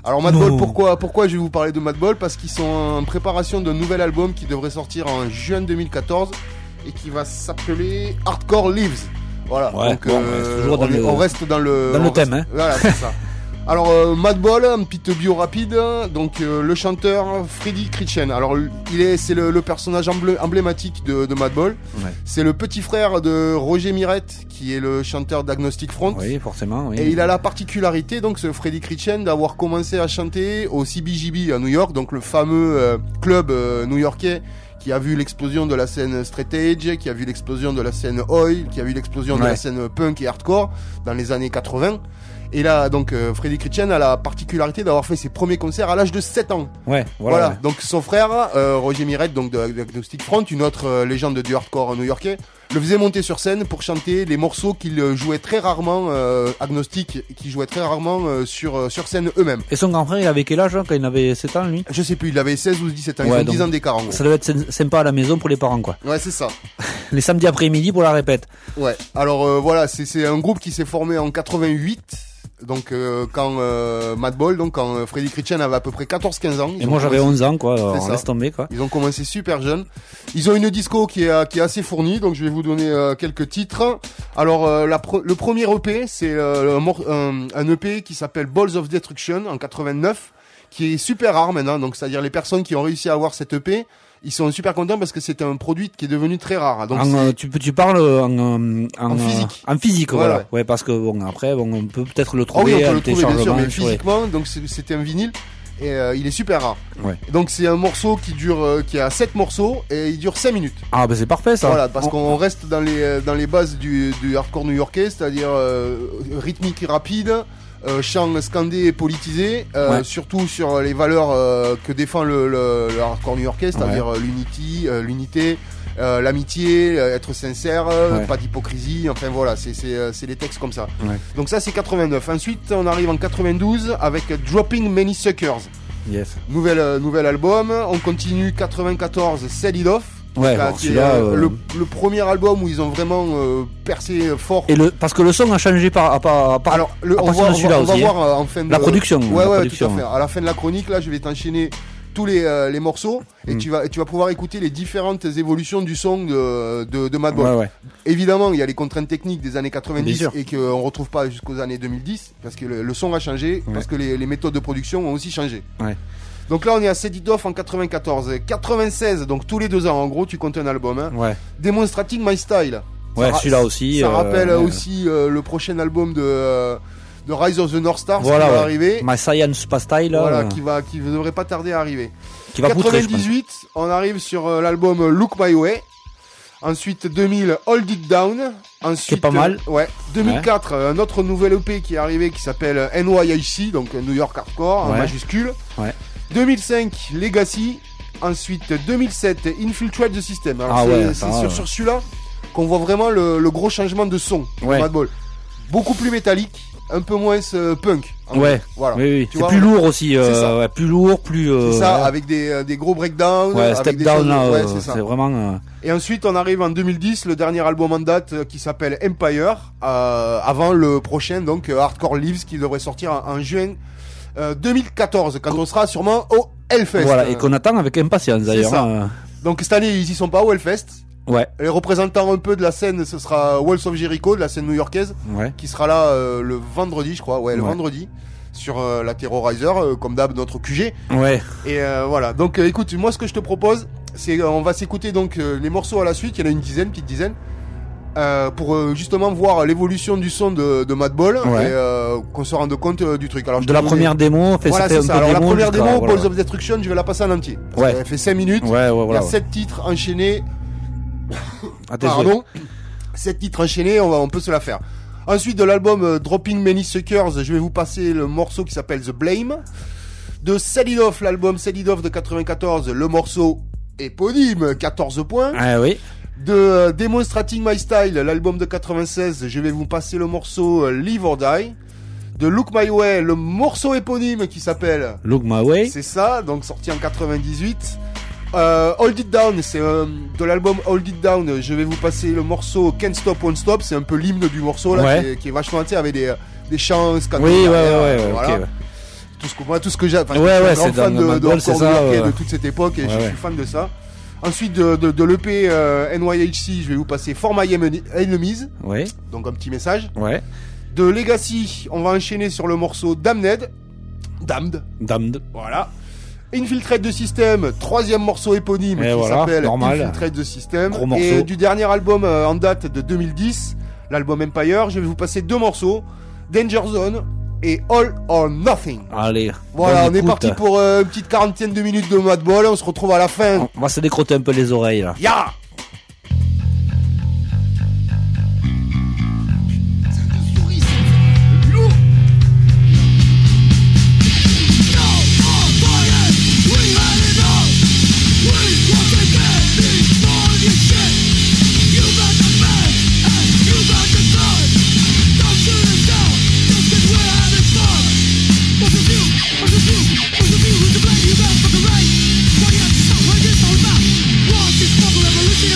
Alors Madball, Non. pourquoi, pourquoi je vais vous parler de Madball? Parce qu'ils sont en préparation d'un nouvel album qui devrait sortir en juin deux mille quatorze et qui va s'appeler Hardcore Lives. Voilà, Ouais, donc bon, euh, ouais, toujours dans on, est- le- on reste dans le, dans le on thème, reste- hein. Voilà, c'est ça. Alors euh, Madball, une petite bio rapide. Donc euh, le chanteur Freddy Critchen. Alors il est, c'est le, le personnage emblé- emblématique de, de Madball. Ouais. C'est le petit frère de Roger Mirette, qui est le chanteur d'Agnostic Front. Oui, forcément. Oui. Et il a la particularité, donc, ce Freddy Critchen, d'avoir commencé à chanter au C B G B à New York, donc le fameux euh, club euh, new-yorkais qui a vu l'explosion de la scène straight edge, qui a vu l'explosion de la scène oi, qui a vu l'explosion de Ouais. la scène punk et hardcore dans les années quatre-vingts. Et là, donc, euh, Freddy Critchen a la particularité d'avoir fait ses premiers concerts à l'âge de sept ans. Ouais, Voilà. voilà. ouais. Donc, son frère, euh, Roger Mirette, donc de de Agnostic Front, une autre euh, légende du hardcore new-yorkais, le faisait monter sur scène pour chanter les morceaux qu'il euh, jouait très rarement, euh, Agnostic, qui jouait très rarement euh, sur, euh, sur scène eux-mêmes. Et son grand frère, il avait quel âge hein, quand il avait sept ans, lui? Je sais plus, il avait seize ou dix-sept ans, ils Ouais, ont donc, dix ans d'écart en gros. Ça devait être sy- sympa à la maison pour les parents, quoi. Ouais, c'est ça. Les samedis après-midi pour la répète. Ouais. Alors euh, voilà, c'est c'est un groupe qui s'est formé en quatre-vingt-huit. Donc euh, quand euh, Madball, donc quand euh, Freddy Critchen avait à peu près quatorze quinze ans. ils Et ont moi, j'avais commencé- onze ans, quoi. C'est On ça. laisse tomber, quoi. Ils ont commencé super jeunes. Ils ont une disco qui est, euh, qui est assez fournie, donc je vais vous donner euh, quelques titres. Alors euh, la pro- le premier E P, c'est euh, un, mor- un, un E P qui s'appelle Balls of Destruction en quatre-vingt-neuf, qui est super rare maintenant. Donc c'est-à-dire les personnes qui ont réussi à avoir cet E P, ils sont super contents parce que c'est un produit qui est devenu très rare. Donc En, c'est- euh, tu, peux- tu parles en, euh, en, En euh, physique. En physique, Ouais, voilà. ouais. Ouais. parce que bon, après, bon, on peut peut-être le Ah oui, trouver on peut en le trouver bien sûr, téléchargement. mais ouais. physiquement, donc c'est- c'était un vinyle et euh, il est super rare. Ouais. Donc c'est un morceau qui dure, euh, qui a sept morceaux et il dure cinq minutes. Ah, bah c'est parfait, ça. Voilà, parce On- qu'on reste dans les euh, dans les bases du, du hardcore new-yorkais, c'est-à-dire euh, rythmique et rapide, euh, chant scandé et politisé, euh, Ouais. surtout sur les valeurs euh, que défend le, le, le hardcore new-yorkais, c'est-à-dire euh, l'unity, euh, l'unité. Euh, l'amitié, euh, être sincère, euh, Ouais. pas d'hypocrisie, enfin voilà, c'est c'est euh, c'est des textes comme ça. Ouais. Donc ça c'est quatre-vingt-neuf. Ensuite on arrive en quatre-vingt-douze avec Dropping Many Suckers. Yes. Nouvel, euh, nouvel album. On continue quatre-vingt-quatorze, Set It Off. Ouais, Là, alors qui est, celui-là, euh, euh, le, le premier album où ils ont vraiment euh, percé fort. Et le, parce que le son a changé par, par, par Alors, le, à on, partir va, de on, va, celui-là on va aussi, hein. voir euh, en fin de La production, Ouais, la ouais, production. tout à fait. À la fin de la chronique, là, je vais t'enchaîner tous les, euh, les morceaux et Mm. tu vas, et tu vas pouvoir écouter les différentes évolutions du son de, de, de Madball. Ouais, ouais. Évidemment, il y a les contraintes techniques des années Bien quatre-vingt-dix sûr. et qu'on retrouve pas jusqu'aux années deux mille dix parce que le, le son a changé, Ouais. parce que les, les méthodes de production ont aussi changé. Ouais. Donc là, on est à Set It Off en quatre-vingt-quatorze. quatre-vingt-seize, donc tous les deux ans, en gros, tu comptes un album. Hein. Ouais. Demonstrating My Style. Ouais, Ça ra- celui-là aussi. Ça euh, rappelle ouais. aussi euh, le prochain album de, euh, de Rise of the North Stars Voilà, qui va ouais. arriver. My Science Pas Style, là, Voilà, euh, qui va, qui ne devrait pas tarder à arriver. qui va poutrer, je pense. quatre-vingt-dix-huit, on arrive sur euh, l'album Look My Way. Ensuite, deux mille, Hold It Down. Ensuite, Qui est pas mal. euh, ouais. deux mille quatre, euh, un autre nouvel E P qui est arrivé qui s'appelle N Y I C, donc euh, New York Hardcore, en Ouais. majuscule. Ouais. deux mille cinq, Legacy. Ensuite, deux mille sept, Infiltrate the System. Alors, Ah c'est, ouais, c'est ça, sur, ouais. sur celui-là qu'on voit vraiment le, le gros changement de son Ouais. de Madball. Beaucoup plus métallique, un peu moins euh, punk. en Ouais. fait. Voilà. Oui, oui. Tu C'est vois, plus lourd aussi. euh, c'est ça. ouais, plus lourd, plus. euh, C'est ça, ouais. avec des, euh, des gros breakdowns. Ouais, avec step des down choses- là, ouais, euh, c'est ça. c'est vraiment. euh, Et ensuite, on arrive en deux mille dix, le dernier album en date euh, qui s'appelle Empire, euh, avant le prochain, donc euh, Hardcore Lives, qui devrait sortir en, en juin euh, deux mille quatorze, quand on sera sûrement au Hellfest. Voilà, et qu'on attend avec impatience d'ailleurs. ça. hein. Donc cette année, ils y sont pas au Hellfest. Ouais, Les représentants un peu de la scène, ce sera Walls of Jericho, de la scène new-yorkaise, ouais. qui sera là euh, le vendredi, je crois, ouais, le Ouais. vendredi, sur euh, la Terrorizer, euh, comme d'hab, notre Q G. Ouais. Et euh, voilà. Donc, euh, écoute, moi, ce que je te propose, c'est euh, on va s'écouter donc euh, les morceaux à la suite. Il y en a une dizaine, petite dizaine, euh, pour euh, justement voir l'évolution du son de, de Madball Ouais. et euh, qu'on se rende compte euh, du truc. Alors, je De te la donne- première démo, fait, Voilà, ça fait c'est un ça. peu Alors, la démo première jusqu'à- démo, voilà. Balls of Destruction, je vais la passer en entier. Parce Ouais. qu'elle fait cinq minutes. Ouais, ouais, Il y voilà. a sept titres enchaînés. Ah, t'es Pardon. sept titres enchaînés, on, va, on peut se la faire. Ensuite, de l'album euh, Dropping Many Suckers, je vais vous passer le morceau qui s'appelle The Blame. De Set It Off, l'album Set It Off de quatre-vingt-quatorze, le morceau éponyme, quatorze points. Ah oui. De euh, Demonstrating My Style, l'album de quatre-vingt-seize, je vais vous passer le morceau euh, Live or Die. De Look My Way, le morceau éponyme qui s'appelle... Look My Way. C'est ça, donc sorti en quatre-vingt-dix-huit. Euh, Hold It Down, c'est euh, de l'album Hold It Down. Je vais vous passer le morceau Can't Stop Won't Stop. C'est un peu l'hymne du morceau là, Ouais. qui, est, qui est vachement, tu sais, avec des, des chants scandés Oui, ouais, ouais, derrière, ouais, euh, ouais, voilà. ok, ouais. tout ce que moi, tout ce que j'ai. Enfin, Ouais, je suis ouais, un grand c'est fan dans de, le de, Madball, c'est Hardcore ça, New Yorkais, ouais. de toute cette époque et Ouais, je ouais. suis fan de ça. Ensuite de, de, de l'E P euh, N Y H C, je vais vous passer For My Enemies, Ouais, donc un petit message. ouais. De Legacy, on va enchaîner sur le morceau Damned. Damned, Damned. voilà. Infiltrate the System, troisième morceau éponyme Et qui voilà, s'appelle normal. Infiltrate the System. Gros morceau. Et du dernier album euh, en date de deux mille dix, l'album Empire, je vais vous passer deux morceaux, Danger Zone et All or Nothing. Allez. Voilà, bonne on est écoute. parti pour euh, une petite quarantaine de minutes de Madball, on se retrouve à la fin. On va se décrotter un peu les oreilles là. Ya! Revolution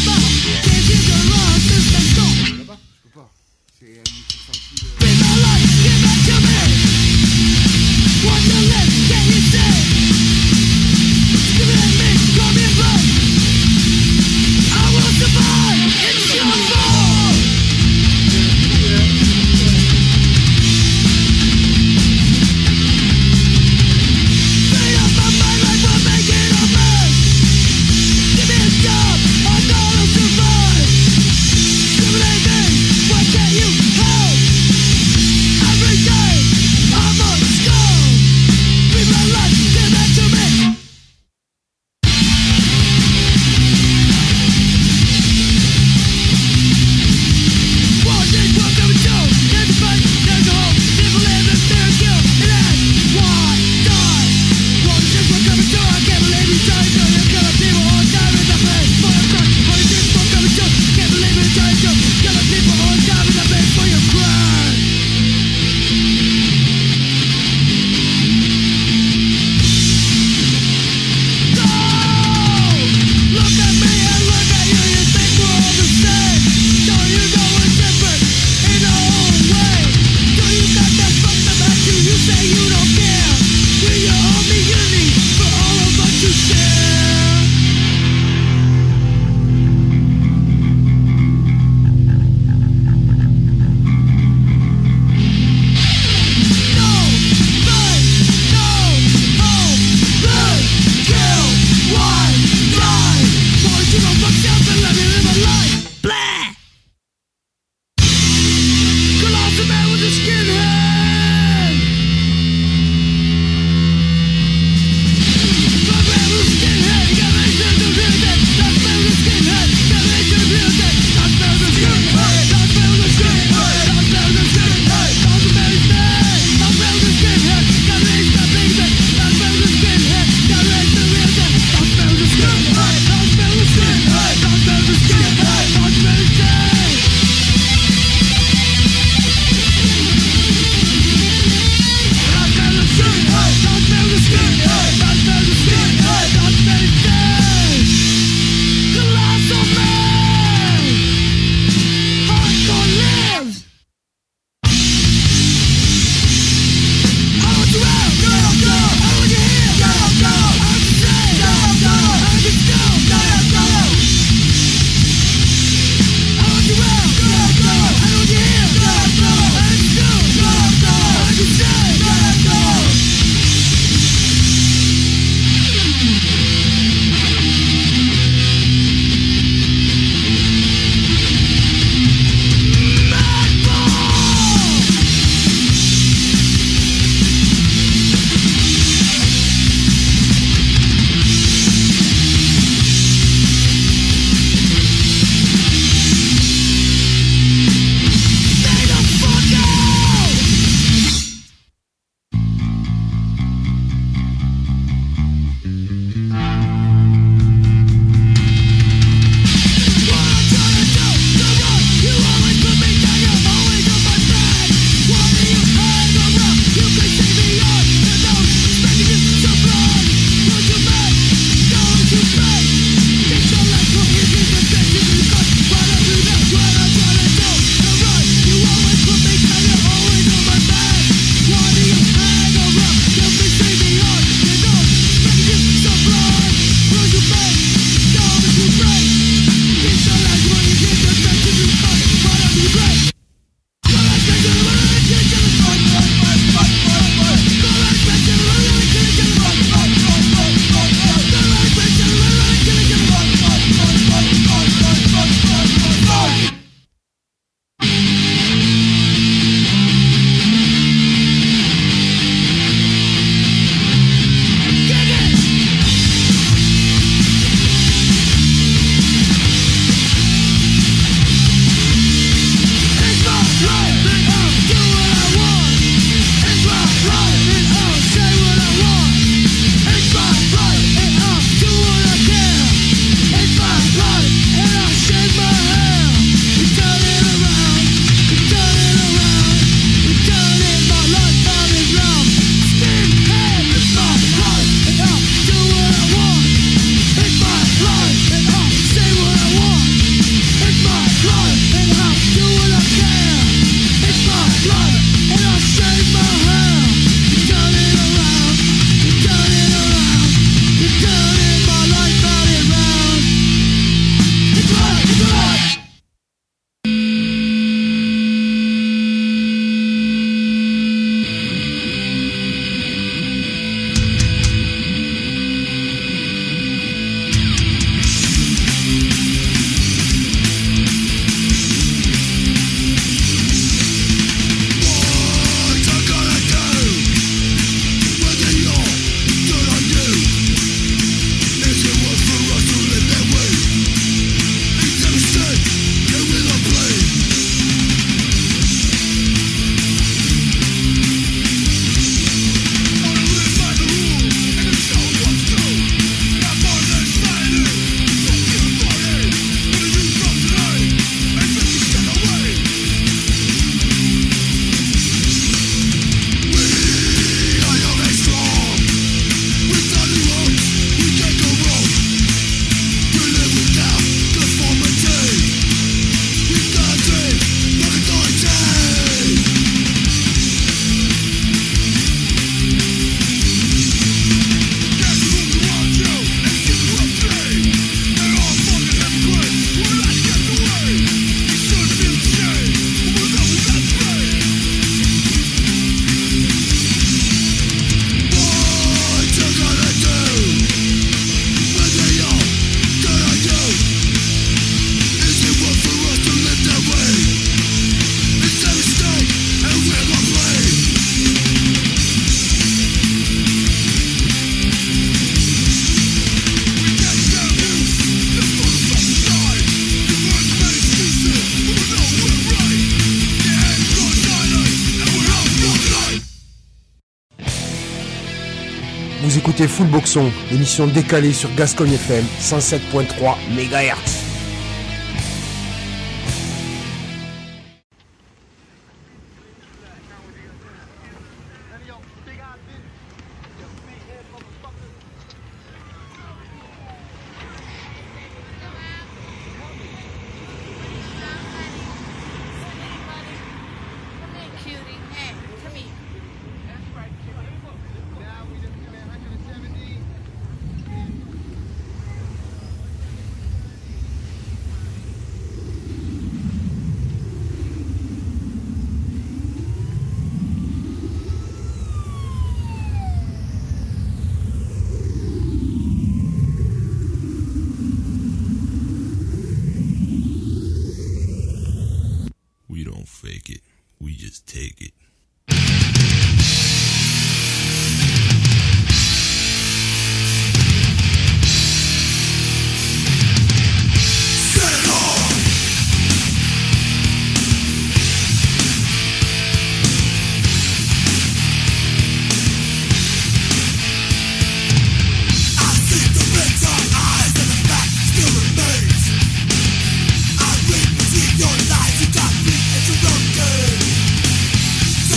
écoutez Full Boxon, l'émission décalée sur Gascogne F M, cent sept virgule trois mégahertz. Your life, you got me at your own game.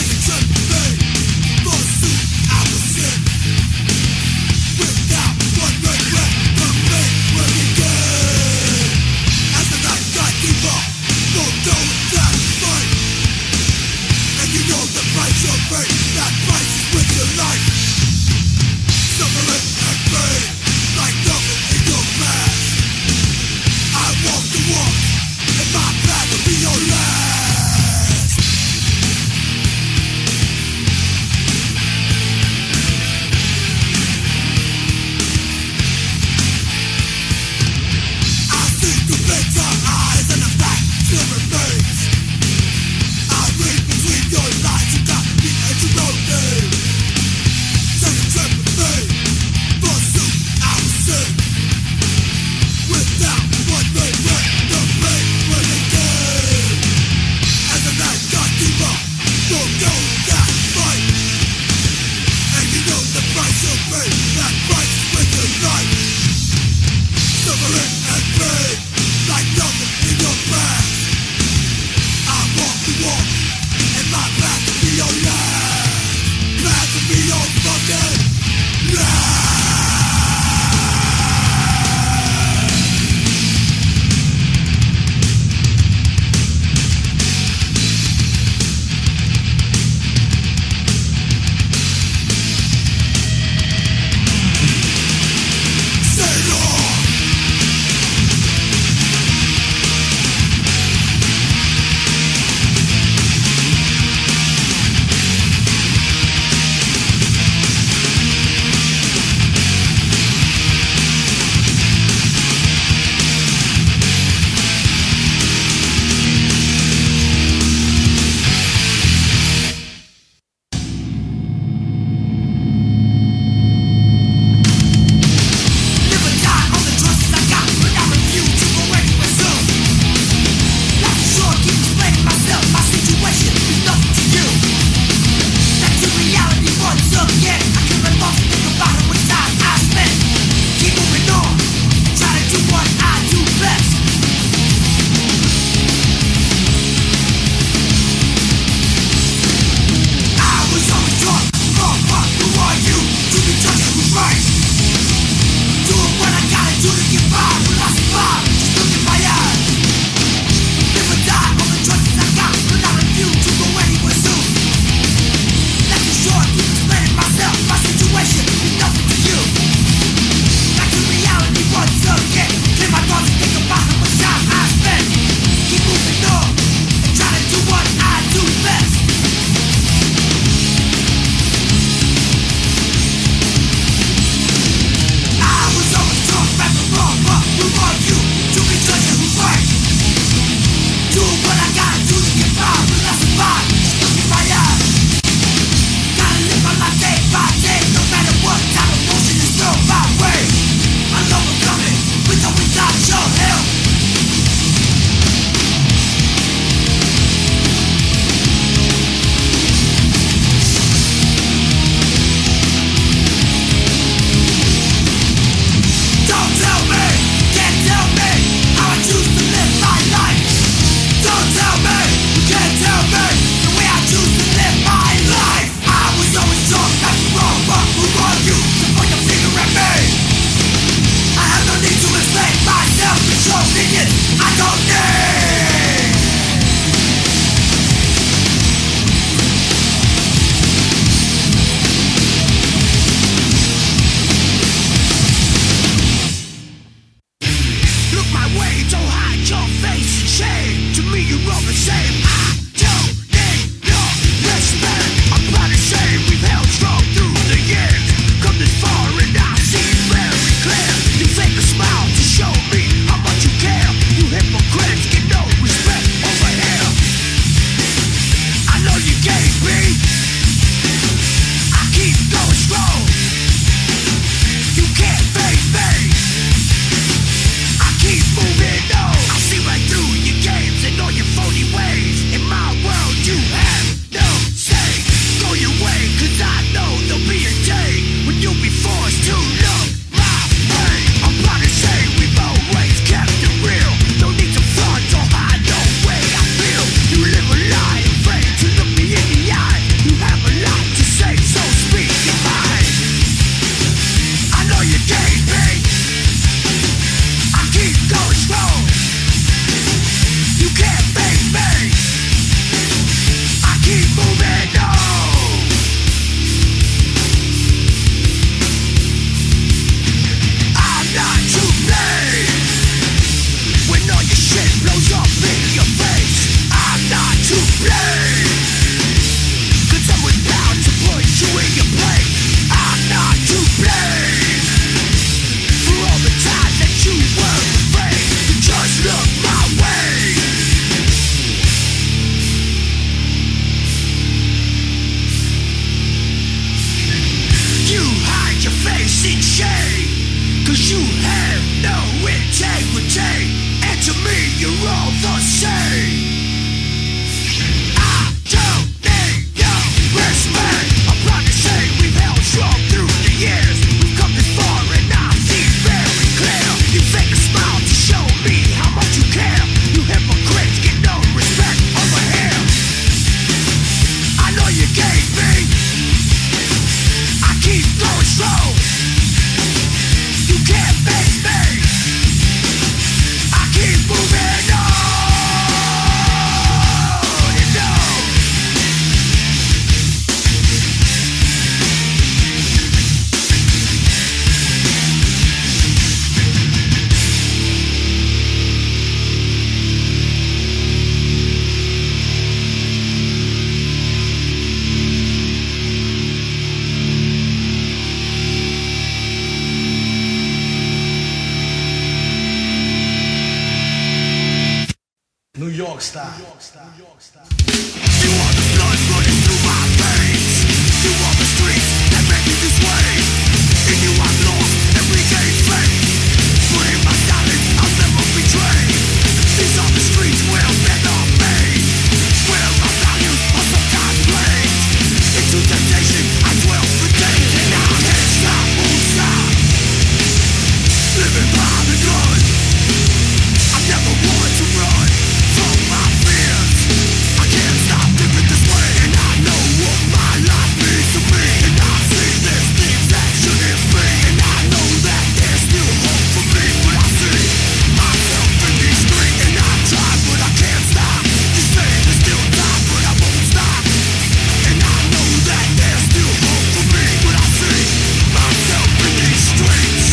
York style. You are the blood running through my veins. You are the streets that make me this way. In you I'm lost and regain faith. But in my silence I'll never betray. These are the streets where men are made. Where our values are sometimes played. Into temptation I dwell for days. And I can't stop, won't stop. Living by the gun. I never want to run from my fears. I can't stop living this way. And I know what my life means to me. And I see there's things that shouldn't be. And I know that there's still hope for me. But I see myself in these streets. And I try but I can't stop. You say there's still time but I won't stop. And I know that there's still hope for me. But I see myself in these streets.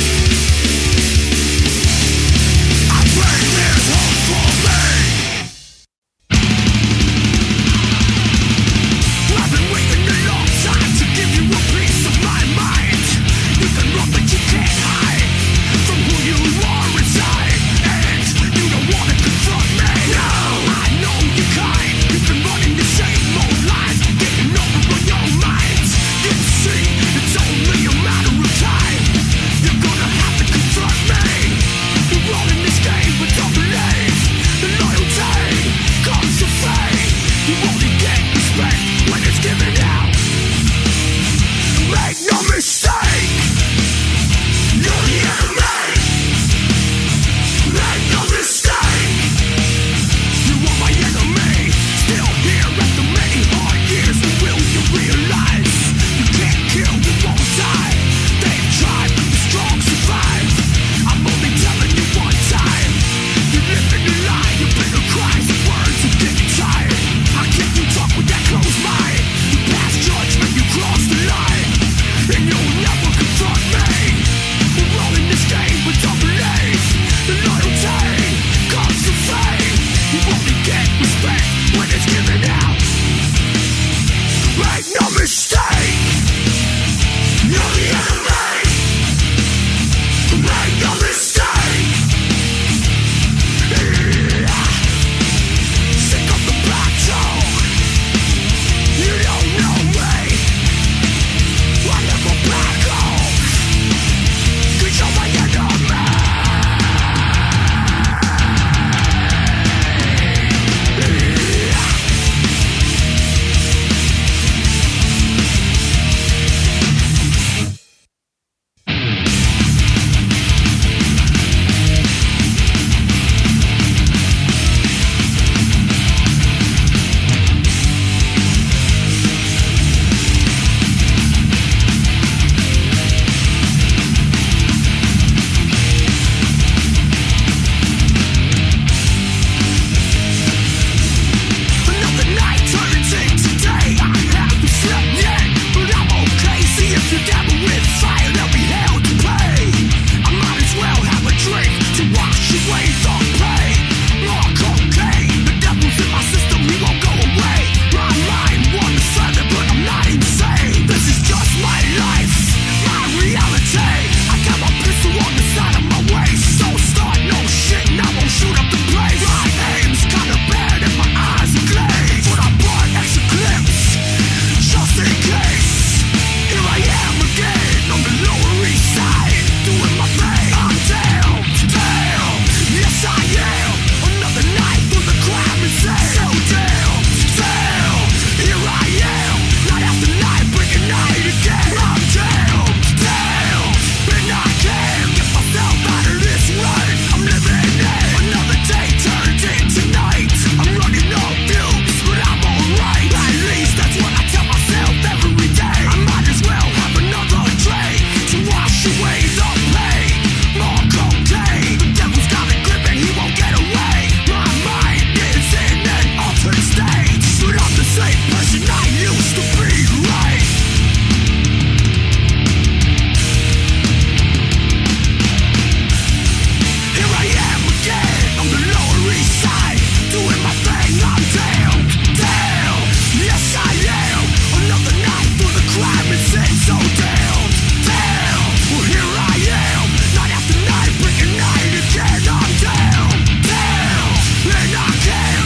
I pray there's hope for me. I've been waiting a long time to give you a piece of my mind. You can run but you can't hide from who you are inside. And you don't wanna confront me. No, I know you're kind. You've been running the same old lies, getting over on your mind. You see, it's only a matter of time. You're gonna have to confront me. You're all in this game, but don't believe the loyalty comes to fame. You only get respect when it's given out. Make no mistake, you're the enemy. Make no mistake, you are my enemy. Still here after many hard years, when will you realize you can't kill, you won't die? They've tried, but the strong survive. I'm only telling you one time. You live in a lie, your bitter cries and words are getting tired. How can you talk with that closed mind? You pass judgment, you cross the line, and you'll never confront me. We're all in this game, but don't believe the loyalty comes to fame. You only get respect when it's given out. Make no mistake, you're the enemy. Make no mistake. Sick of the battle. You don't know me. I never back off. 'Cause you're my enemy. Another night turns into day. I haven't slept yet, but I'm okay. See if you dabble with fire, there'll be hell to pay. I might as well have a drink to wash away the pain. More cocaine, the devil's in my system, he won't go away. My mind wants further, but I'm not insane. This is just my life, my reality. I got my pistol on the side of my waist, so start no shit and I won't shoot up the place. My aim's kinda bad and my eyes are glazed, but I bought extra clips just in case. Here I am again on the Lower East Side, doing my thing. I'm down, down, yes I am. Another night for the crime is there. So down, down, here I am. Night after night, breaking night again. I'm down, down, and I can't get myself out of this rut. I'm living it. Another day turned into night. I'm running on fumes, but I'm alright. At least that's what I tell myself every day. I might as well have another drink to wash away the pain. More cocaine, the devil's got a grip and he won't get away. My mind is in an altered state, but I'm the same person I used to be, right? Here I am again on the Lower East Side, doing my thing. I'm down, down, yes I am. Another night for the crime is in, so down, down. Well here I am, night after night, breaking night again. I'm down, down, and I can't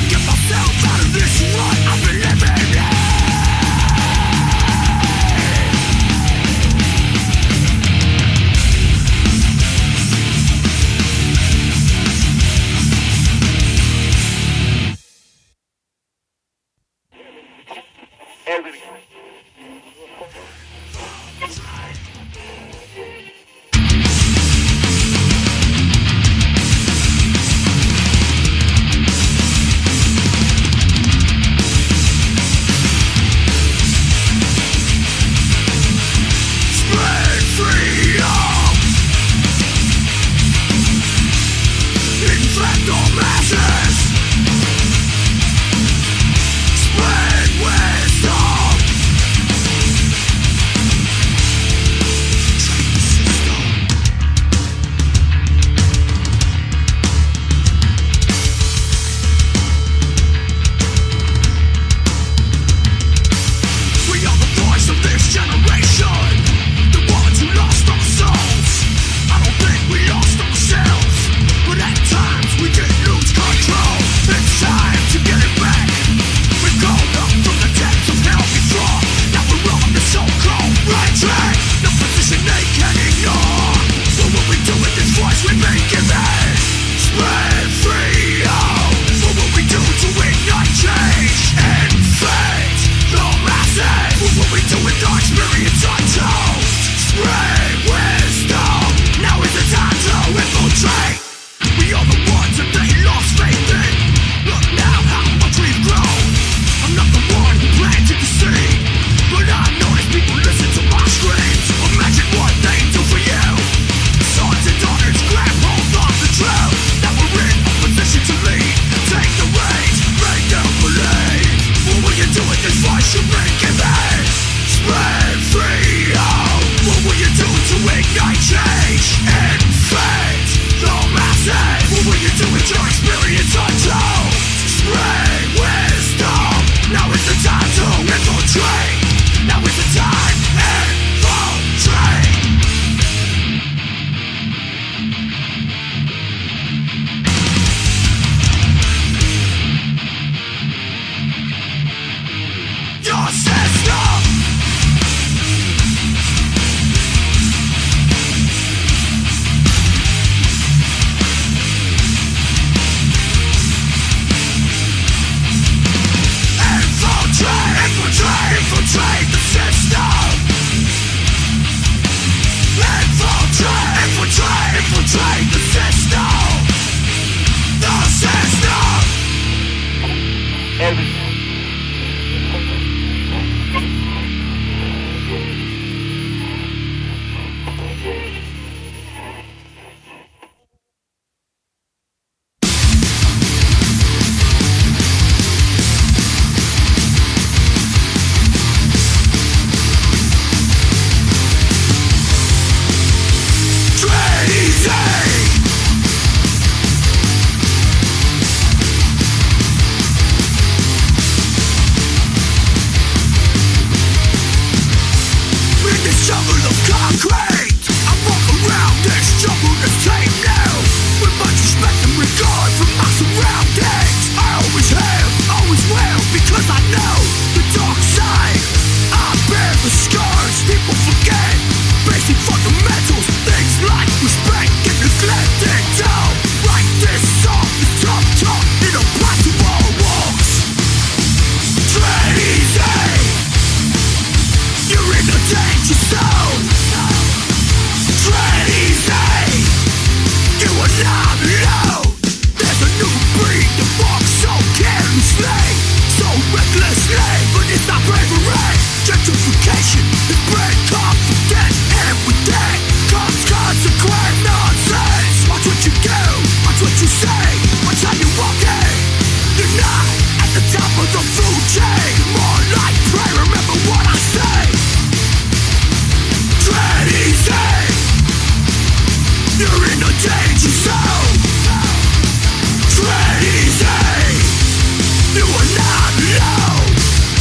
You're in a danger zone. Tread easy. You are not alone.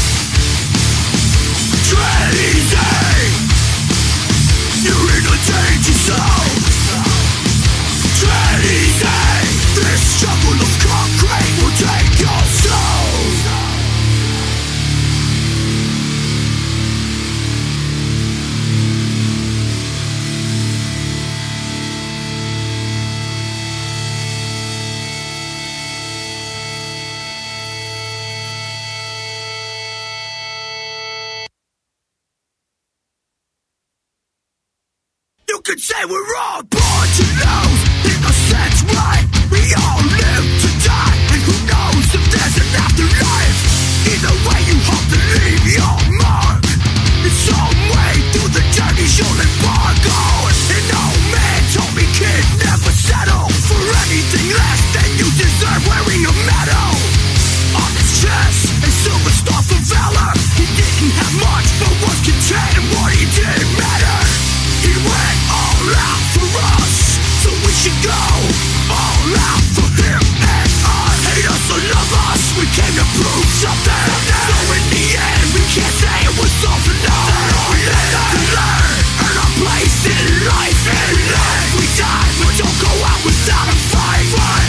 Tread easy. You're in a danger zone. Tread easy. This jungle of concrete will take your soul. You could say we're all born to lose. In a sense, right? We all live to die. And who knows if there's an afterlife? Either way, you hope to leave your mark. In some way, through the journey you'll embark on. An old man told me, kid, never settle for anything less than you deserve. Wearing a medal on his chest, a silver star for valor. He didn't have much, but was content in what he did matter. He went all out for us, so we should go all out for him and us. Hate us or love us, we came to prove something. So in the end, we can't say it was all for nothing. We live to learn, earn our place in life. And live, we die, but don't go out without a fight.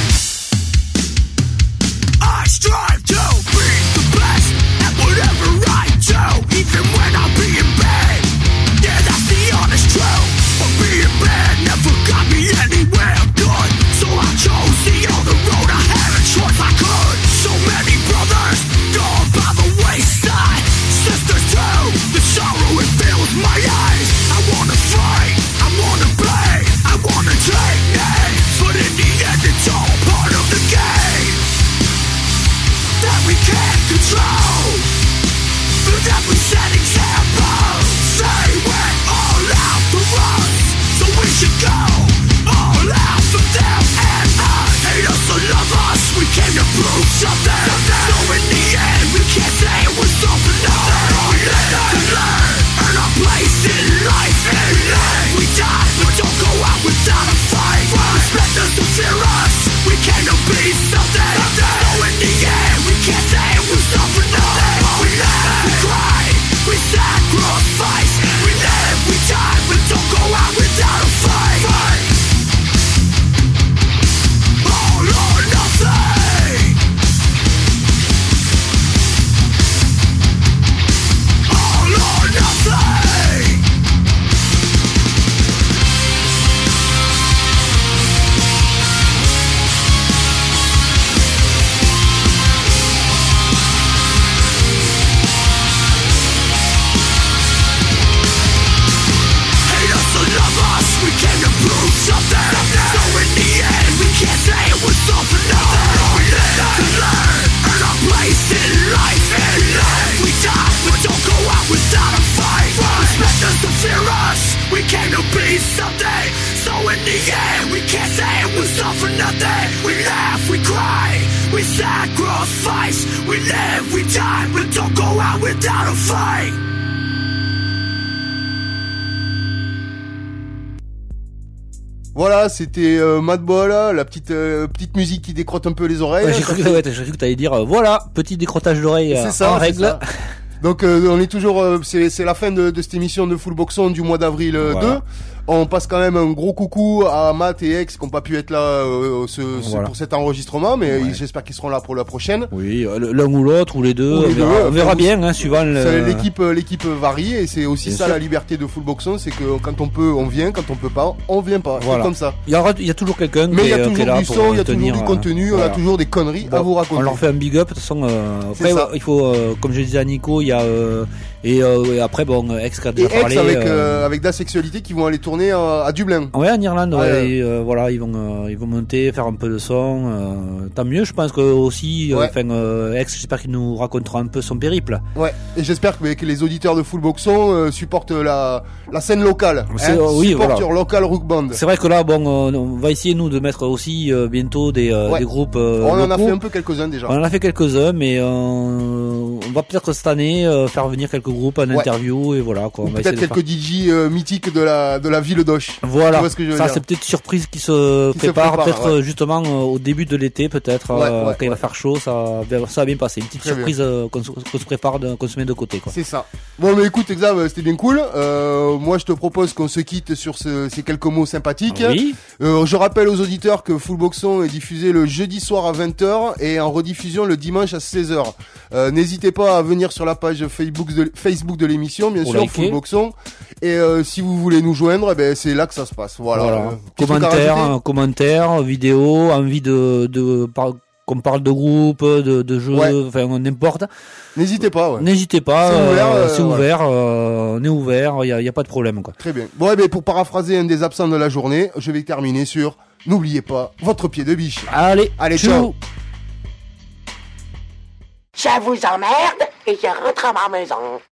I strive to be the best at whatever I do, even when I'm being bad. Yeah, that's the honest truth. But being bad never got me anywhere good. So I chose the other road. I had a choice I could. So many brothers gone by the wayside. Sisters too, the sorrow it fills my eyes. I wanna fight, I wanna play, I wanna take names. But in the end it's all part of the game that we can't control. But that we set examples. They went all out for us, so we should go all out for them and us. Hate us or love us, we came to prove something. So in the end, we can't say it was all for nothing. We live to learn, earn our place in life. And live, we die, but don't go out without a fight. Respect us or fear us, we came to be something. So in the end, we can't say it was all for nothing. We live, we cry, we sacrifice. We live, we die, but don't go out without a fight. All or nothing. All or nothing. Hate us or love us, we came to prove something. So in the end, we can't say it was all for nothing. We live to learn, earn our place in life. And live, we die, but don't go out without a fight. Respect us or fear us, we came to be something. So in the end, we can't say it was all for nothing. We laugh, we cry, we sacrifice. We live, we die, but don't go out without a fight. Voilà, c'était euh, Madball, la petite euh, petite musique qui décrotte un peu les oreilles. Ouais, j'ai cru, que- ouais, j'ai cru que t'allais dire, euh, voilà, petit décrotage d'oreille euh, C'est ça, en c'est règle. ça. Donc euh, on est toujours, euh, c'est c'est la fin de, de cette émission de Full Boxon du mois d'avril euh, Voilà. deux. On passe quand même un gros coucou à Matt et Ex qui n'ont pas pu être là euh, ce, ce- Voilà. pour cet enregistrement, mais Ouais. j'espère qu'ils seront là pour la prochaine. Oui, euh, l'un ou l'autre, ou les deux, Ou les on verra, deux, on enfin, verra vous- bien, hein, suivant C'est le... L'équipe, euh, l'équipe varie et c'est aussi Bien ça sûr. la liberté de Full Boxon, c'est que quand on peut, on vient, quand on peut pas, on vient pas. Voilà. C'est comme ça. Il y aura, il y a toujours quelqu'un Mais qui il y a est, qui est toujours là du pour son, il y a tenir, toujours du euh, contenu, on voilà. a toujours des conneries à Bon, vous raconter. on leur fait un big up, de toute façon, euh, après, C'est ça. il faut, euh, comme je disais à Nico, il y a, euh, et, euh, et après, bon, Ex qui a Et déjà Ex parlé, avec, euh, euh, avec Da Sexualité qui vont aller tourner euh, à Dublin. Ouais, en Irlande, ouais, Ouais. et, euh, voilà, ils vont, euh, ils vont monter, faire un peu de son, euh, tant mieux, je pense que aussi, euh, Ouais. enfin, euh, Ex, j'espère qu'il nous racontera un peu son périple. Ouais, et j'espère que, que les auditeurs de Full Boxon euh, supportent la, la scène locale. C'est- Hein, euh, oui, supportent voilà. your local rock band. C'est vrai que là, bon, euh, on va essayer, nous, de mettre aussi, euh, bientôt des, euh, Ouais. des groupes, euh, On en a locaux. fait un peu quelques-uns déjà. On en a fait quelques-uns, mais euh, on va peut-être cette année euh, faire venir quelques groupes en Ouais. interview et voilà quoi. On va essayer Peut-être de quelques D J euh, mythiques de la de la ville d'Auch. Voilà, Tu vois ce que je veux ça dire. c'est peut-être une surprise qui se Qui se prépare, prépare, peut-être ouais. euh, justement euh, au début de l'été, peut-être Ouais, euh, ouais, quand il va ouais. faire chaud, ça, ça va bien passer. Une petite Très surprise euh, qu'on, se, qu'on se prépare, de, qu'on se met de côté quoi. C'est ça. Bon, mais écoute, Exam, c'était bien cool. Euh, moi, je te propose qu'on se quitte sur ce, ces quelques mots sympathiques. Oui. Euh, je rappelle aux auditeurs que Full Boxon est diffusé le jeudi soir à vingt heures et en rediffusion le dimanche à seize heures. Euh, n'hésitez pas à venir sur la page Facebook de, Facebook de l'émission, bien Pour sûr, liker. Full Boxon. Et euh, si vous voulez nous joindre, eh ben, c'est là que ça se passe. Voilà. Voilà. Euh, petit truc à Commentaires, rajouter euh, commentaires, vidéos, envie de, de par- qu'on parle de groupe, de, de jeux, Ouais. enfin n'importe. N'hésitez pas, ouais. N'hésitez pas, C'est euh, ouvert, euh, c'est ouais. ouvert, euh, on est ouvert, il y a, y a pas de problème quoi. Très bien. Bon, eh ben, pour paraphraser un des absents de la journée, je vais terminer sur n'oubliez pas votre pied de biche. Allez, Allez, tchou. ciao. Je vous emmerde et je rentre à ma maison.